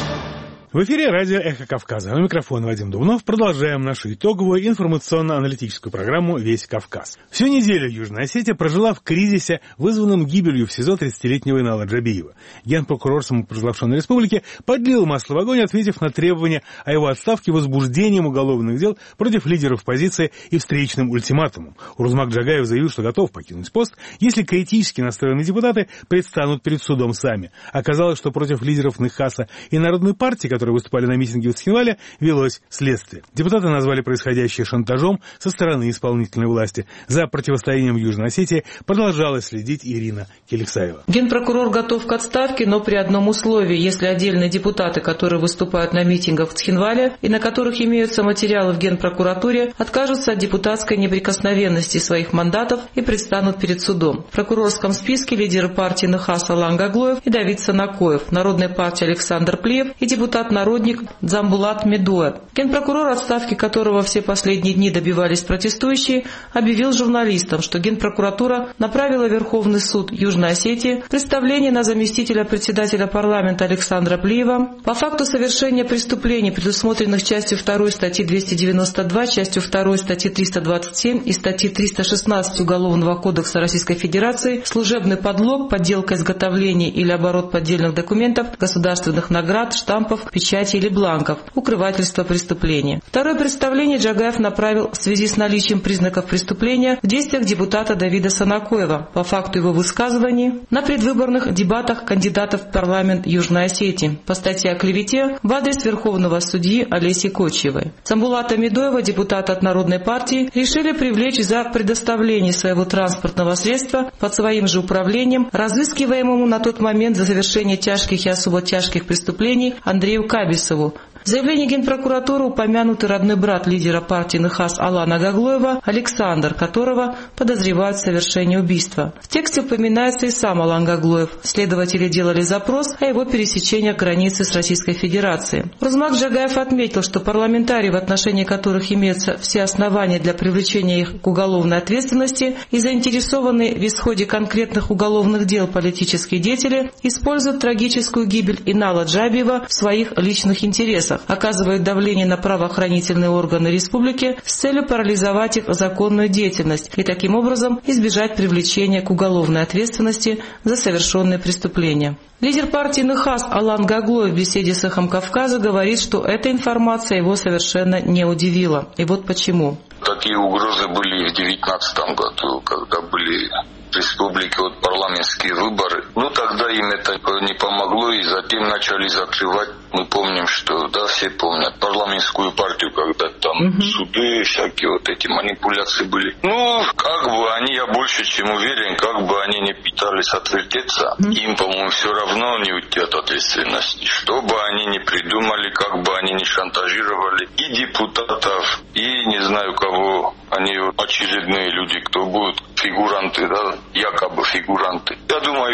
В эфире радио «Эхо Кавказа». У микрофона Вадим Дубнов. Продолжаем нашу итоговую информационно-аналитическую программу «Весь Кавказ». Всю неделю Южная Осетия прожила в кризисе, вызванном гибелью в СИЗО тридцатилетнего Инала Джабиева. Генпрокурор самопровозглашенной республики подлил масло в огонь, ответив на требования о его отставке возбуждением уголовных дел против лидеров оппозиции и встречным ультиматумом. Урузмак Джагаев заявил, что готов покинуть пост, если критически настроенные депутаты предстанут перед судом сами. Оказалось, что против лидеров Нехаса и Народной партии, которые выступали на митинге в Цхинвале, велось следствие. Депутаты назвали происходящее шантажом со стороны исполнительной власти. За противостоянием Южной Осетии продолжала следить Ирина Келексаева. Генпрокурор готов к отставке, но при одном условии: если отдельные депутаты, которые выступают на митингах в Цхинвале и на которых имеются материалы в Генпрокуратуре, откажутся от депутатской неприкосновенности своих мандатов и предстанут перед судом. В прокурорском списке лидеры партии Нехас Алан Гаглоев и Давид Санакоев, Народной партии Александр Плиев и депутат народник Дзамбулат Медоев. Генпрокурор, отставки которого все последние дни добивались протестующие, объявил журналистам, что Генпрокуратура направила в Верховный суд Южной Осетии представление на заместителя председателя парламента Александра Плиева по факту совершения преступлений, предусмотренных частью второй статьи двести девяносто два, частью второй статьи триста двадцать семь и статьи триста шестнадцать Уголовного кодекса Российской Федерации, служебный подлог, подделка, изготовление или оборот поддельных документов, государственных наград, штампов, печати или бланков, укрывательство преступления. Второе представление Джагаев направил в связи с наличием признаков преступления в действиях депутата Давида Санакоева по факту его высказываний на предвыборных дебатах кандидатов в парламент Южной Осетии по статье о клевете в адрес верховного судьи Олеси Кочьевой. Дзамбулата Медоева, депутата от Народной партии, решили привлечь за предоставление своего транспортного средства под своим же управлением разыскиваемому на тот момент за совершение тяжких и особо тяжких преступлений Андрею Кабисову. В заявлении Генпрокуратуры упомянутый родной брат лидера партии Нехас Алана Гаглоева Александр, которого подозревают в совершении убийства. В тексте упоминается и сам Алан Гаглоев. Следователи делали запрос о его пересечении границы с Российской Федерацией. Урузмак Джагаев отметил, что парламентарии, в отношении которых имеются все основания для привлечения их к уголовной ответственности и заинтересованные в исходе конкретных уголовных дел политические деятели, используют трагическую гибель Инала Джабиева в своих личных интересах, оказывают давление на правоохранительные органы республики с целью парализовать их законную деятельность и таким образом избежать привлечения к уголовной ответственности за совершенные преступления. Лидер партии Нехас Алан Гаглоев в беседе с «Эхом Кавказа» говорит, что эта информация его совершенно не удивила. И вот почему. Такие угрозы были в две тысячи девятнадцатом году, когда были в республике вот парламентские выборы. Ну, тогда им это не помогло, и затем начали закрывать. Мы помним, что, да, все помнят, парламентскую партию, когда там угу. суды, всякие вот эти манипуляции были. Ну, как бы они, я больше чем уверен, как бы они не пытались отвертеться, угу. им, по-моему, все равно не уйти от ответственности. Что бы они ни придумали, как бы они ни шантажировали и депутатов, и не знаю кого, они очередные люди, кто будут фигуранты, да, якобы фигуранты. Я думаю,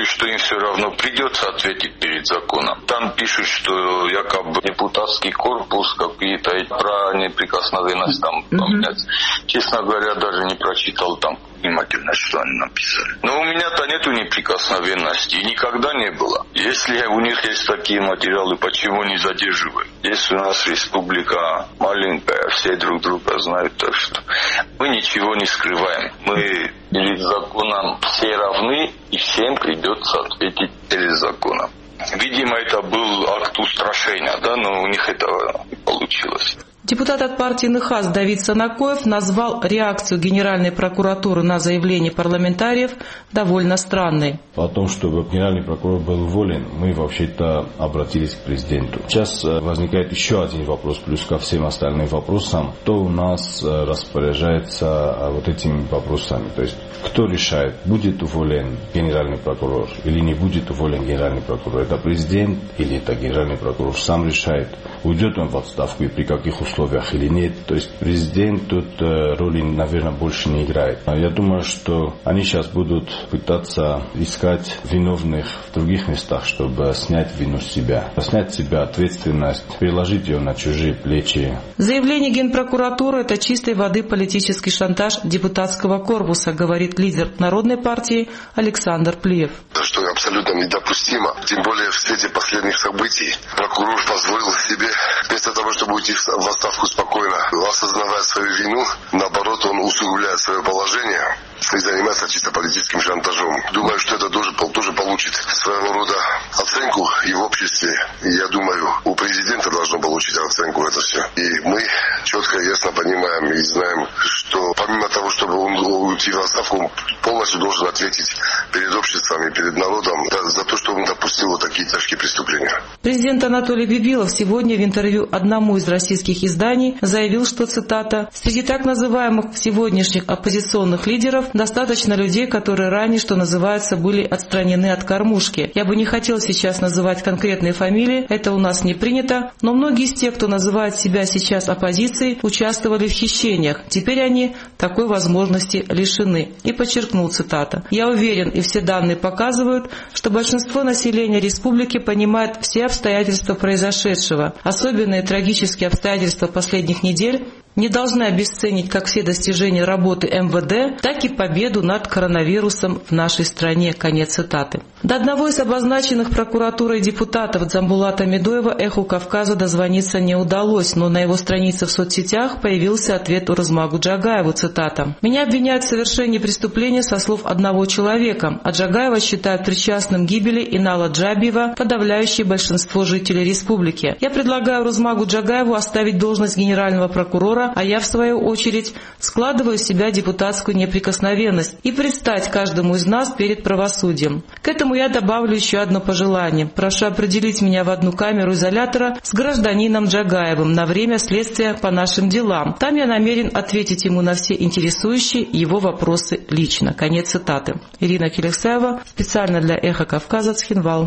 думаю, что им все равно придется ответить перед законом. Там пишут, что якобы депутатский корпус какие-то про неприкосновенность там поменять. Mm-hmm. Честно говоря, даже не прочитал там внимательно, что они написали. Но у меня-то нету неприкосновенности, и никогда не было. Если у них есть такие материалы, почему не задерживают? Здесь у нас республика маленькая, все друг друга знают, так что мы ничего не скрываем. Мы перед законом все равны, и всем придется ответить перед законом. Видимо, это был акт устрашения, да, но у них этого не получилось. Депутат от партии НХАС Давид Санакоев назвал реакцию Генеральной прокуратуры на заявление парламентариев довольно странной. О том, чтобы генеральный прокурор был уволен, мы вообще-то обратились к президенту. Сейчас возникает еще один вопрос, плюс ко всем остальным вопросам. Кто у нас распоряжается вот этими вопросами? То есть, кто решает, будет уволен генеральный прокурор или не будет уволен генеральный прокурор? Это президент или это генеральный прокурор сам решает, уйдет он в отставку и при каких условиях или нет. То есть президент тут роли, наверное, больше не играет. Я думаю, что они сейчас будут пытаться искать виновных в других местах, чтобы снять вину с себя. Снять с себя ответственность, переложить ее на чужие плечи. Заявление Генпрокуратуры – это чистой воды политический шантаж депутатского корпуса, говорит лидер Народной партии Александр Плиев. Что абсолютно недопустимо. Тем более в свете последних событий прокурор позволил себе, вместо того, чтобы уйти в отставку спокойно, осознавая свою вину, наоборот, он усугубляет свое положение и занимается чисто политическим шантажом. Думаю, что это тоже, тоже получит своего рода оценку и в обществе. И я думаю, у президента должно получить оценку это все. И мы четко и ясно понимаем и знаем, что помимо того, чтобы он уйти в отставку, он полностью должен ответить перед обществом и перед народом за то, что он допустил вот такие тяжкие преступления. Президент Анатолий Бибилов сегодня в интервью одному из российских изданий заявил, что, цитата, «Среди так называемых сегодняшних оппозиционных лидеров достаточно людей, которые ранее, что называется, были отстранены от кормушки. Я бы не хотел сейчас называть конкретные фамилии, это у нас не принято, но многие из тех, кто называет себя сейчас оппозицией, участвовали в хищениях. Теперь они такой возможности лишены». И подчеркнул, цитата, «Я уверен, и все данные показывают, что большинство населения республики понимает все обстоятельства произошедшего. Особенные трагические обстоятельства последних недель не должны обесценить как все достижения работы эм вэ дэ, так и победу над коронавирусом в нашей стране». Конец цитаты. До одного из обозначенных прокуратурой депутатов Дзамбулата Медоева «Эху Кавказа» дозвониться не удалось, но на его странице в соцсетях появился ответ Уразмагу Джагаеву, цитата. «Меня обвиняют в совершении преступления со слов одного человека, а Джагаева считают причастным к гибели Инала Джабиева, подавляющее большинство жителей республики. Я предлагаю Уразмагу Джагаеву оставить должность генерального прокурора, а я, в свою очередь, складываю в себя депутатскую неприкосновенность и предстать каждому из нас перед правосудием. К этому я добавлю еще одно пожелание. Прошу определить меня в одну камеру изолятора с гражданином Джагаевым на время следствия по нашим делам. Там я намерен ответить ему на все интересующие его вопросы лично». Конец цитаты. Ирина Келексаева, специально для «Эхо Кавказа», Цхинвал.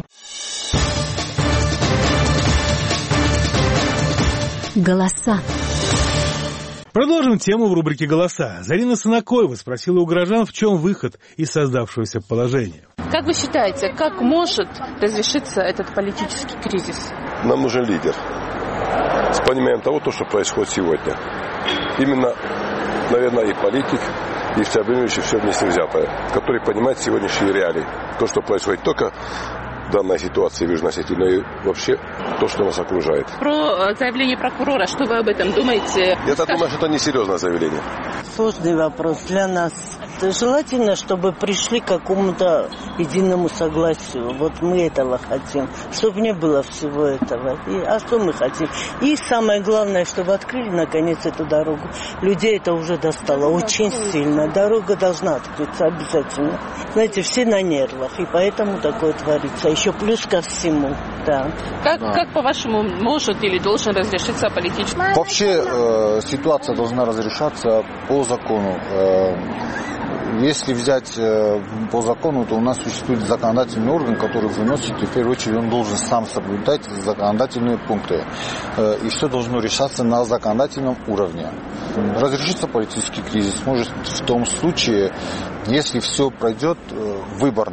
Голоса. Продолжим тему в рубрике «Голоса». Зарина Санакоева спросила у горожан, в чем выход из создавшегося положения. Как вы считаете, как может разрешиться этот политический кризис? Нам нужен лидер с пониманием того, что происходит сегодня. Именно, наверное, и политик, и всеобъемлющий все вместе взятое, который понимает сегодняшние реалии. То, что происходит только в данной ситуации в Южной Осетии, но и вообще то, что нас окружает. Про заявление прокурора, что вы об этом думаете? Я так думаю, что это несерьезное заявление. Сложный вопрос для нас. Желательно, чтобы пришли к какому-то единому согласию. Вот мы этого хотим. Чтобы не было всего этого. И, а что мы хотим? И самое главное, чтобы открыли наконец эту дорогу. Людей это уже достало очень сильно. Дорога должна открыться обязательно. Знаете, все на нервах. И поэтому такое творится. Еще плюс ко всему. Да. Как, да. как по-вашему, может или должен разрешиться политический? Вообще э, ситуация должна разрешаться по закону. Э, Если взять э, по закону, то у нас существует законодательный орган, который выносит, и в первую очередь он должен сам соблюдать законодательные пункты. Э, и все должно решаться на законодательном уровне. Разрешится политический кризис может в том случае, если все пройдет э, выборно.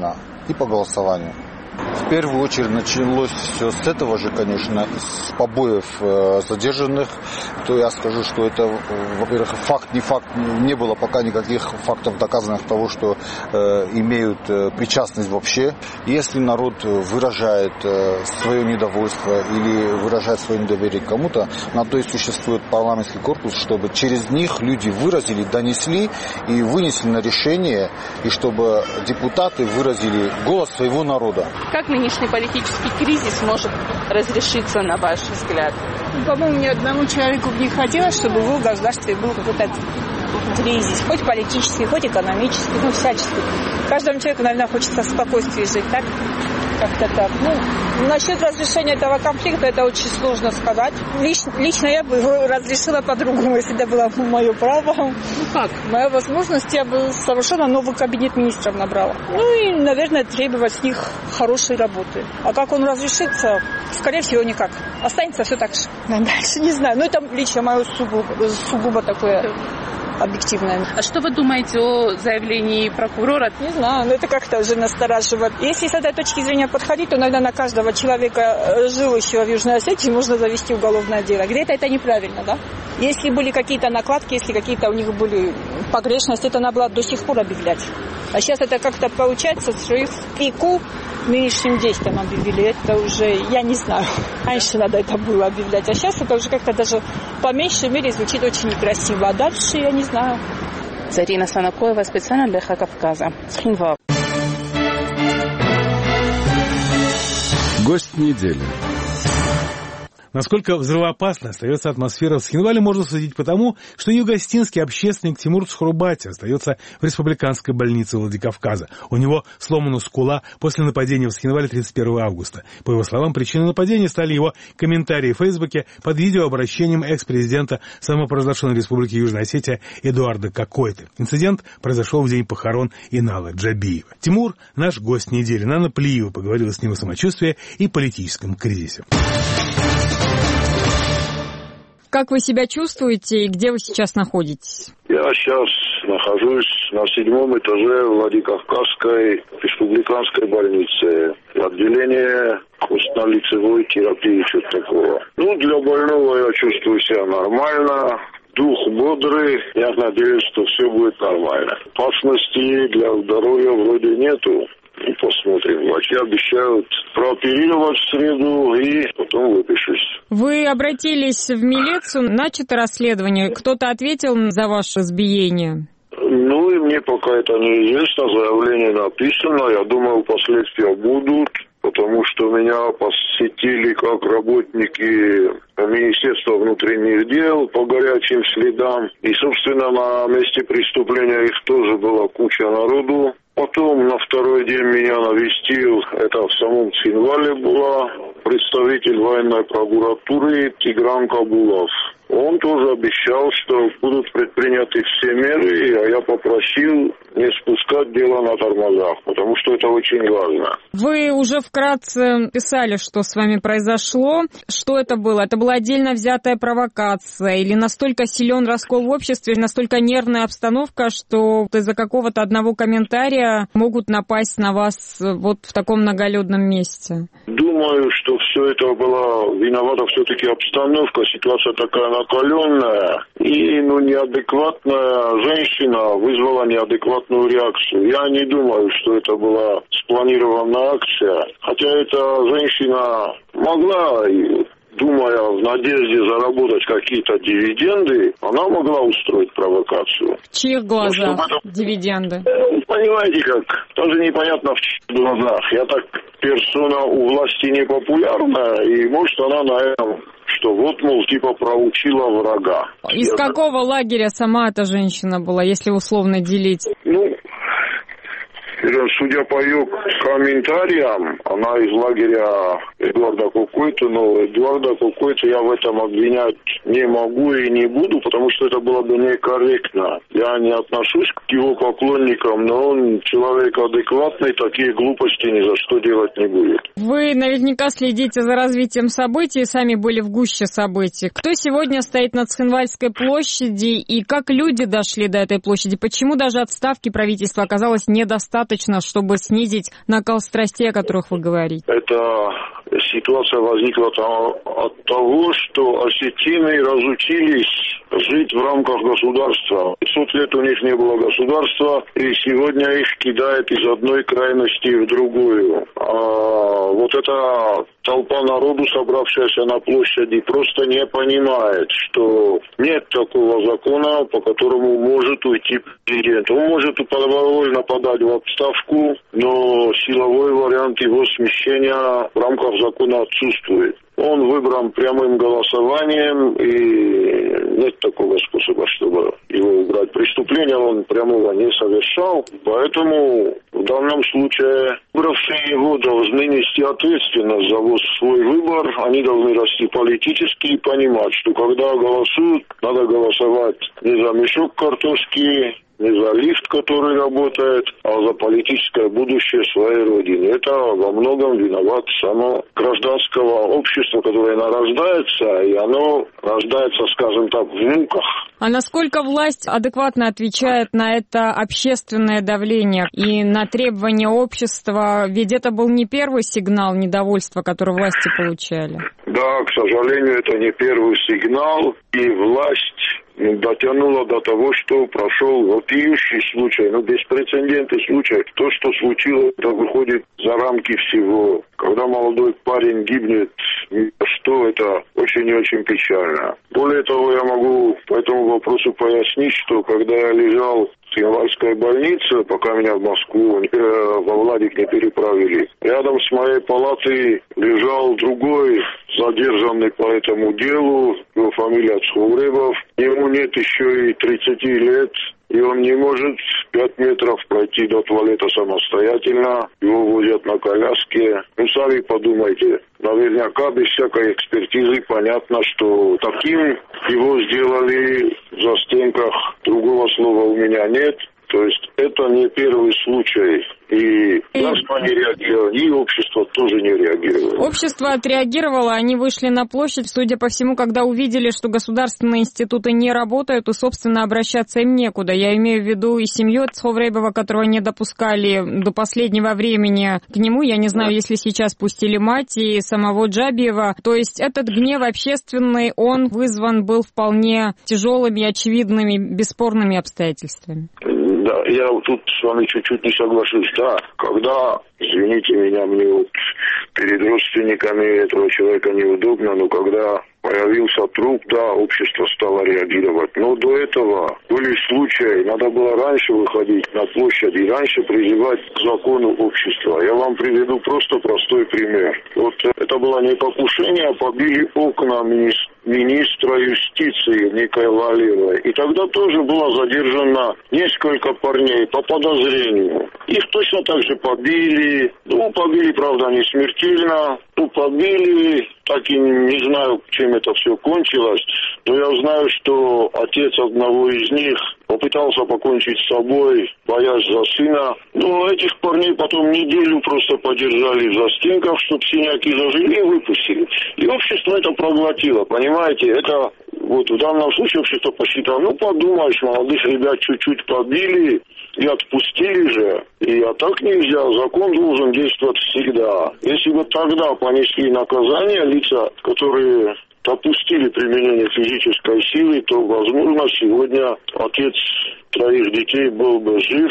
и по голосованию. В первую очередь началось все с этого же, конечно, с побоев э, задержанных. То я скажу, что это, во-первых, факт, не факт, не было пока никаких фактов доказанных того, что э, имеют э, причастность вообще. Если народ выражает э, свое недовольство или выражает свое недоверие к кому-то, на то и существует парламентский корпус, чтобы через них люди выразили, донесли и вынесли на решение, и чтобы депутаты выразили голос своего народа. Как нынешний политический кризис может разрешиться, на ваш взгляд? Ну, по-моему, ни одному человеку не хотелось, чтобы в его государстве был какой-то кризис. Хоть политический, хоть экономический, ну, всяческий. Каждому человеку, наверное, хочется в спокойствии жить, так? Как-то так. Ну, насчет разрешения этого конфликта, это очень сложно сказать. Лично, лично я бы его разрешила по-другому, если это было мое право. Ну как? Моя возможность, я бы совершенно новый кабинет министров набрала. Ну и, наверное, требовать с них хорошей работы. А как он разрешится? Скорее всего, никак. Останется все так же. Дальше не знаю. Ну, это лично мое сугубо, сугубо такое объективное. А что вы думаете о заявлении прокурора? Не знаю, но это как-то уже настораживает. Если с этой точки зрения подходить, то, наверное, на каждого человека, живущего в Южной Осетии, можно завести уголовное дело. Где-то это неправильно, да? Если были какие-то накладки, если какие-то у них были погрешности, это надо было до сих пор объявлять. А сейчас это как-то получается, что их в пику нынешним действием объявили. Это уже, я не знаю, раньше надо это было объявлять. А сейчас это уже как-то даже по меньшей мере звучит очень некрасиво. А дальше я не знаю. Зарина Санакоева, специально для Эхо Кавказа. Схинвал. Гость недели. Насколько взрывоопасной остается атмосфера в Схинвале, можно судить потому, что юго-остинский общественник Тимур Цхурбати остается в республиканской больнице Владикавказа. У него сломана скула после нападения в Схинвале тридцать первого августа. По его словам, причиной нападения стали его комментарии в Фейсбуке под видеообращением экс-президента самопровозглашенной республики Южная Осетия Эдуарда Какойты. Инцидент произошел в день похорон Инала Джабиева. Тимур, наш гость недели, Нана Плиева поговорила с ним о самочувствии и политическом кризисе. Как вы себя чувствуете и где вы сейчас находитесь? Я сейчас нахожусь на седьмом этаже Владикавказской республиканской больницы. Отделение костно-лицевой терапии, что-то такого. Ну, для больного я чувствую себя нормально. Дух бодрый. Я надеюсь, что все будет нормально. Опасности для здоровья вроде нету. И посмотрим. Врачи обещают прооперировать в среду и потом выпишусь. Вы обратились в милицию, начато расследование. Кто-то ответил за ваше избиение? Ну, и мне пока это неизвестно. Заявление написано. Я думаю, последствия будут, потому что меня посетили как работники Министерства внутренних дел по горячим следам. И, собственно, на месте преступления их тоже была куча народу. Потом на второй день меня навестил, это в самом Схинвале была, представитель военной прокуратуры Тигран Кабулов. Он тоже обещал, что будут предприняты все меры, а я попросил не спускать дело на тормозах, потому что это очень важно. Вы уже вкратце писали, что с вами произошло. Что это было? Это была отдельно взятая провокация? Или настолько силен раскол в обществе, настолько нервная обстановка, что из-за какого-то одного комментария могут напасть на вас вот в таком многолюдном месте? Думаю, что все это была виновата все-таки обстановка, ситуация такая накаленная, и ну, неадекватная женщина вызвала неадекватную реакцию. Я не думаю, что это была спланированная акция, хотя эта женщина могла, думая в надежде заработать какие-то дивиденды, она могла устроить провокацию. В чьих глазах это... дивиденды? Понимаете как, тоже непонятно в чьих глазах. Я так, персона у власти непопулярная, и может она на этом, что вот, мол, типа проучила врага. Из Я какого так... лагеря сама эта женщина была, если условно делить? Ну, судя по ее комментариям, она из лагеря Эдуарда Кокойту, но Эдуарда Кокойту я в этом обвинять не могу и не буду, потому что это было бы некорректно. Я не отношусь к его поклонникам, но он человек адекватный, такие глупости ни за что делать не будет. Вы наверняка следите за развитием событий, сами были в гуще событий. Кто сегодня стоит на Цхинвальской площади и как люди дошли до этой площади? Почему даже отставки правительства оказалось недостаточно, чтобы снизить накал страстей, о которых вы говорите? Это ситуация возникла от того, что осетины разучились жить в рамках государства. пятьсот лет у них не было государства, и сегодня их кидает из одной крайности в другую. А вот эта толпа народу, собравшаяся на площади, просто не понимает, что нет такого закона, по которому может уйти президент. Он может добровольно подать в отставку, но силовой вариант его смещения в рамках закона отсутствует. Он выбран прямым голосованием, и нет такого способа, чтобы его убрать. Преступления он прямого не совершал, поэтому в данном случае выбравшие его должны нести ответственность за свой выбор. Они должны расти политически и понимать, что когда голосуют, надо голосовать не за мешок картошки, не за лифт, который работает, а за политическое будущее своей родины. Это во многом виноват само гражданского общества, которое нарождается, и оно рождается, скажем так, в муках. А насколько власть адекватно отвечает на это общественное давление и на требования общества? Ведь это был не первый сигнал недовольства, который власти получали. Да, к сожалению, это не первый сигнал, и власть дотянуло до того, что прошел вопиющий случай, ну, беспрецедентный случай. То, что случилось, это выходит за рамки всего. Когда молодой парень гибнет, что это очень и очень печально. Более того, я могу по этому вопросу пояснить, что когда я лежал в Цхинвальской больнице, пока меня в Москву, во Владик не переправили, рядом с моей палатой лежал другой задержанный по этому делу, его фамилия Цховребов. Ему нет еще и тридцати лет, и он не может пять метров пройти до туалета самостоятельно. Его возят на коляске. Ну, сами подумайте. Наверняка без всякой экспертизы понятно, что таким его сделали в застенках. Другого слова у меня нет. То есть это не первый случай. И государство не реагировало, и общество тоже не реагировало. Общество отреагировало, они вышли на площадь, судя по всему, когда увидели, что государственные институты не работают, и, собственно, обращаться им некуда. Я имею в виду и семью Цховребова, которого не допускали до последнего времени к нему. Я не знаю, если сейчас пустили мать, и самого Джабиева. То есть этот гнев общественный, он вызван был вполне тяжелыми, очевидными, бесспорными обстоятельствами. Да, я тут с вами чуть-чуть не соглашусь. Да, когда, извините меня, мне вот перед родственниками этого человека неудобно, но когда появился труп, да, общество стало реагировать. Но до этого были случаи, надо было раньше выходить на площадь и раньше призывать к закону общества. Я вам приведу просто простой пример. Вот это было не покушение, а побили окна министра. министра юстиции некой Валеевой. И тогда тоже было задержано несколько парней по подозрению. Их точно так же побили. Ну, побили, правда, не смертельно. Ну, побили, так и не знаю, чем это все кончилось. Но я знаю, что отец одного из них попытался покончить с собой, боясь за сына. Но этих парней потом неделю просто подержали в застенках, чтобы синяки зажили, и выпустили. И общество это проглотило, понимаете? Это вот в данном случае общество посчитало, ну подумаешь, молодых ребят чуть-чуть побили и отпустили же. И а так нельзя, закон должен действовать всегда. Если бы тогда понесли наказание лица, которые допустили применение физической силы, то, возможно, сегодня отец троих детей был бы жив,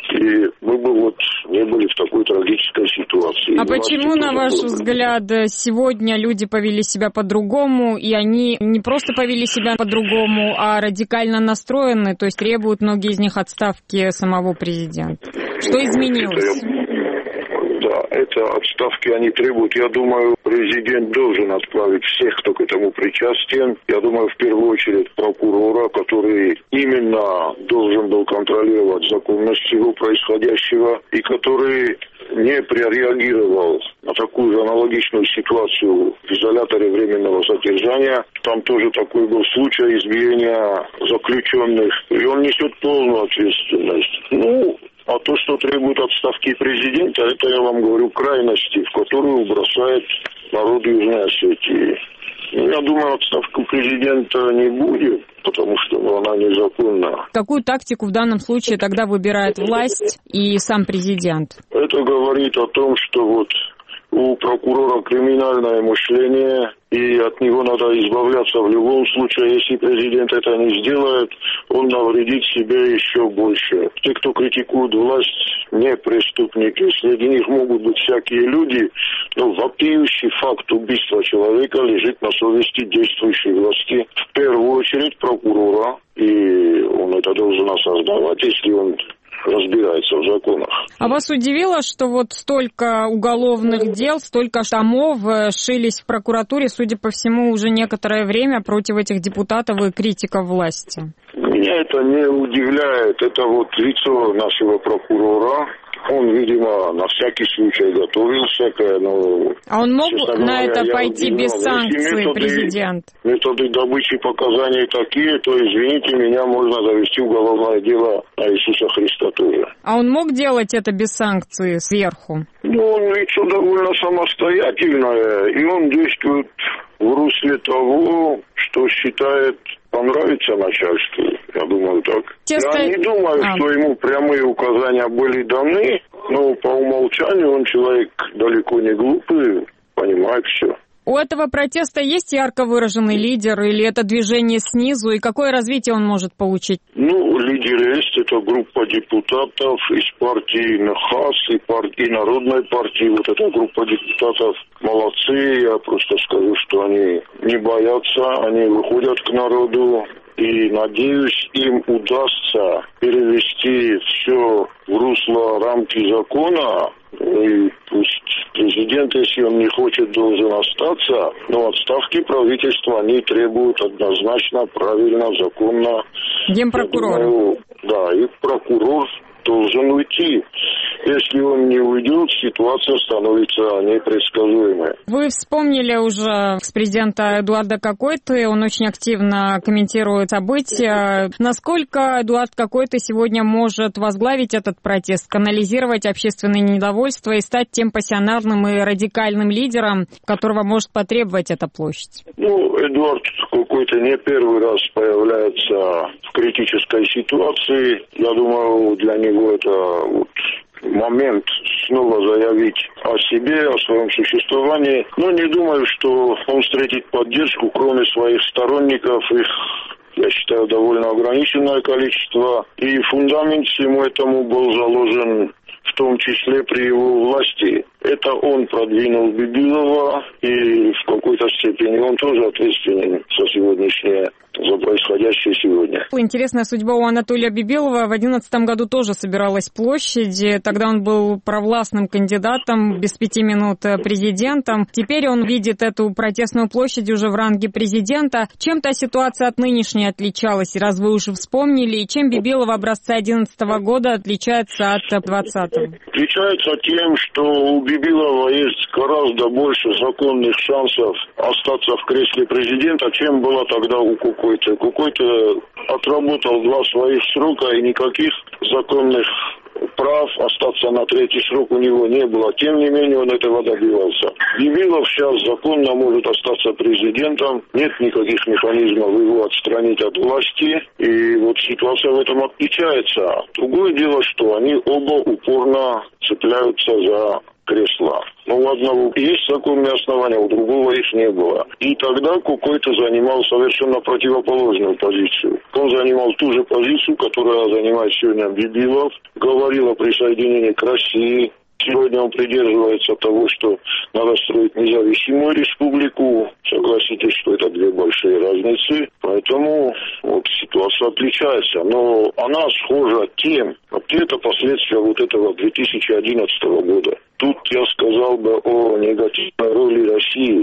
и мы бы вот не были в такой трагической ситуации. А почему, на ваш взгляд, сегодня люди повели себя по-другому, и они не просто повели себя по-другому, а радикально настроены, то есть требуют многие из них отставки самого президента? Что изменилось? Да, это отставки они требуют. Я думаю, президент должен отправить всех, кто к этому причастен. Я думаю, в первую очередь прокурора, который именно должен был контролировать законность всего происходящего и который не прореагировал на такую же аналогичную ситуацию в изоляторе временного содержания. Там тоже такой был случай избиения заключенных. И он несет полную ответственность. Ну, а то, что требует отставки президента, это, я вам говорю, крайности, в которую бросает народ Южной Осетии. Я думаю, отставку президента не будет, потому что ну, она незаконна. Какую тактику в данном случае тогда выбирает власть и сам президент? Это говорит о том, что вот у прокурора криминальное мышление, и от него надо избавляться в любом случае. Если президент это не сделает, он навредит себе еще больше. Те, кто критикует власть, не преступники. Среди них могут быть всякие люди, но вопиющий факт убийства человека лежит на совести действующей власти. В первую очередь прокурора, и он это должен осознавать, если он разбирается в законах. А вас удивило, что вот столько уголовных дел, столько томов шились в прокуратуре, судя по всему, уже некоторое время против этих депутатов и критиков власти? Меня это не удивляет. Это вот лицо нашего прокурора. Он, видимо, на всякий случай готовился. Но, а он мог на это пойти без санкций, методы, президент? Методы добычи показаний такие, то, извините меня, можно завести уголовное дело на Иисуса Христа тоже. А он мог делать это без санкций сверху? Ну, он лицо довольно самостоятельное, и он действует в русле того, что считает понравится начальству, я думаю так. Тесто... Я не думаю, а. что ему прямые указания были даны, но по умолчанию он человек далеко не глупый, понимает все. У этого протеста есть ярко выраженный лидер или это движение снизу, и какое развитие он может получить? Ну, лидер есть, это группа депутатов из партии НХАС и партии Народной партии. Вот эта группа депутатов молодцы, я просто скажу, что они не боятся, они выходят к народу. И, надеюсь, им удастся перевести все в русло рамки закона. И пусть президент, если он не хочет, должен остаться, но отставки правительства они требуют однозначно, правильно, законно. Генпрокурор. Думаю, да, и прокурор должен уйти. Если он не уйдет, ситуация становится непредсказуемой. Вы вспомнили уже экс-президента Эдуарда Какойты, он очень активно комментирует события. Насколько Эдуард Какойты сегодня может возглавить этот протест, канализировать общественное недовольство и стать тем пассионарным и радикальным лидером, которого может потребовать эта площадь? Ну, Эдуард Какойты не первый раз появляется в критической ситуации. Я думаю, для него это вот момент снова заявить о себе, о своем существовании. Но не думаю, что он встретит поддержку, кроме своих сторонников. Их, я считаю, довольно ограниченное количество. И фундамент всему этому был заложен в том числе при его власти. Это он продвинул Бибилова, и в какой-то степени он тоже ответственен за сегодняшнее, за происходящее сегодня. Интересная судьба у Анатолия Бибилова. В две тысячи одиннадцатом году тоже собиралась площадь. Тогда он был провластным кандидатом, без пяти минут президентом. Теперь он видит эту протестную площадь уже в ранге президента. Чем та ситуация от нынешней отличалась, раз вы уже вспомнили, и чем Бибилов образца две тысячи одиннадцатого года отличается от двадцатого? Отличается тем, что у Бибилова есть гораздо больше законных шансов остаться в кресле президента, чем было тогда у Кукойты. Кукойты отработал два своих срока, и никаких законных прав остаться на третий срок у него не было. Тем не менее, он этого добивался. Бибилов сейчас законно может остаться президентом. Нет никаких механизмов его отстранить от власти. И вот ситуация в этом отличается. Другое дело, что они оба упорно цепляются за кресла. Но у одного есть законные основания, у другого их не было. И тогда Кукойты занимал совершенно противоположную позицию. Он занимал ту же позицию, которую занимает сегодня Бибилов. Говорил о присоединении к России. Сегодня он придерживается того, что надо строить независимую республику. Согласитесь, что это две большие разницы. Поэтому вот ситуация отличается. Но она схожа тем, где это последствия вот этого две тысячи одиннадцатого года. Тут я сказал бы о негативной роли России.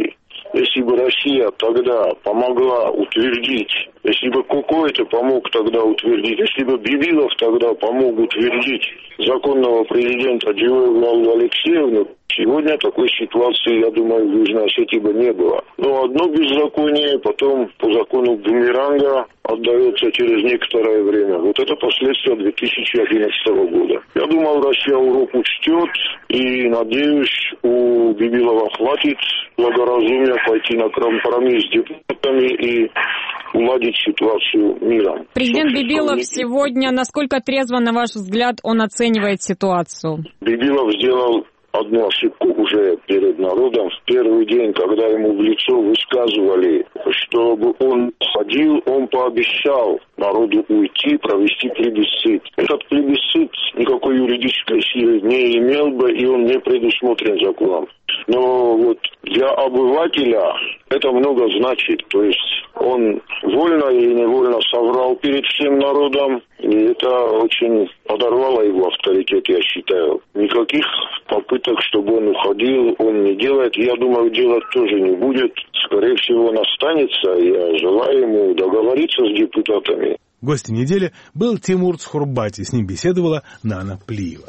Если бы Россия тогда помогла утвердить, если бы Кукойто помог тогда утвердить, если бы Бибилов тогда помог утвердить законного президента Дживоеву Алексеевну, сегодня такой ситуации, я думаю, в Южной Осетии бы не было. Но одно беззаконие потом по закону бумеранга отдается через некоторое время. Вот это последствия две тысячи одиннадцатого года. Я думаю, Россия урок учтет, и, надеюсь, у Бибилова хватит благоразумия пойти на компромисс с депутатами и уладить ситуацию миром. Президент Бибилов сегодня, насколько трезво, на ваш взгляд, он оценивает ситуацию? Бибилов сделал одну ошибку уже перед народом. В первый день, когда ему в лицо высказывали, чтобы он ходил, он пообещал народу уйти, провести плебисцит. Этот плебисцит никакой юридической силы не имел бы, и он не предусмотрен законом. Но вот для обывателя это много значит. То есть он вольно или невольно соврал перед всем народом, и это очень подорвало его авторитет, я считаю. Никаких попыток, чтобы он уходил, он не делает. Я думаю, делать тоже не будет. Скорее всего, он останется. Я желаю ему договориться с депутатами. Гостем недели был Тимур Цхурбати. С ним беседовала Нана Плиева.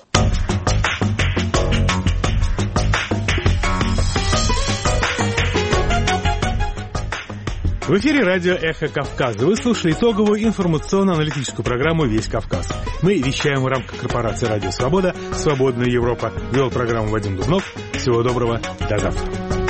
В эфире радио «Эхо Кавказа». Вы слушали итоговую информационно-аналитическую программу «Весь Кавказ». Мы вещаем в рамках корпорации «Радио Свобода», «Свободная Европа». Вел программу Вадим Дубнов. Всего доброго. До завтра.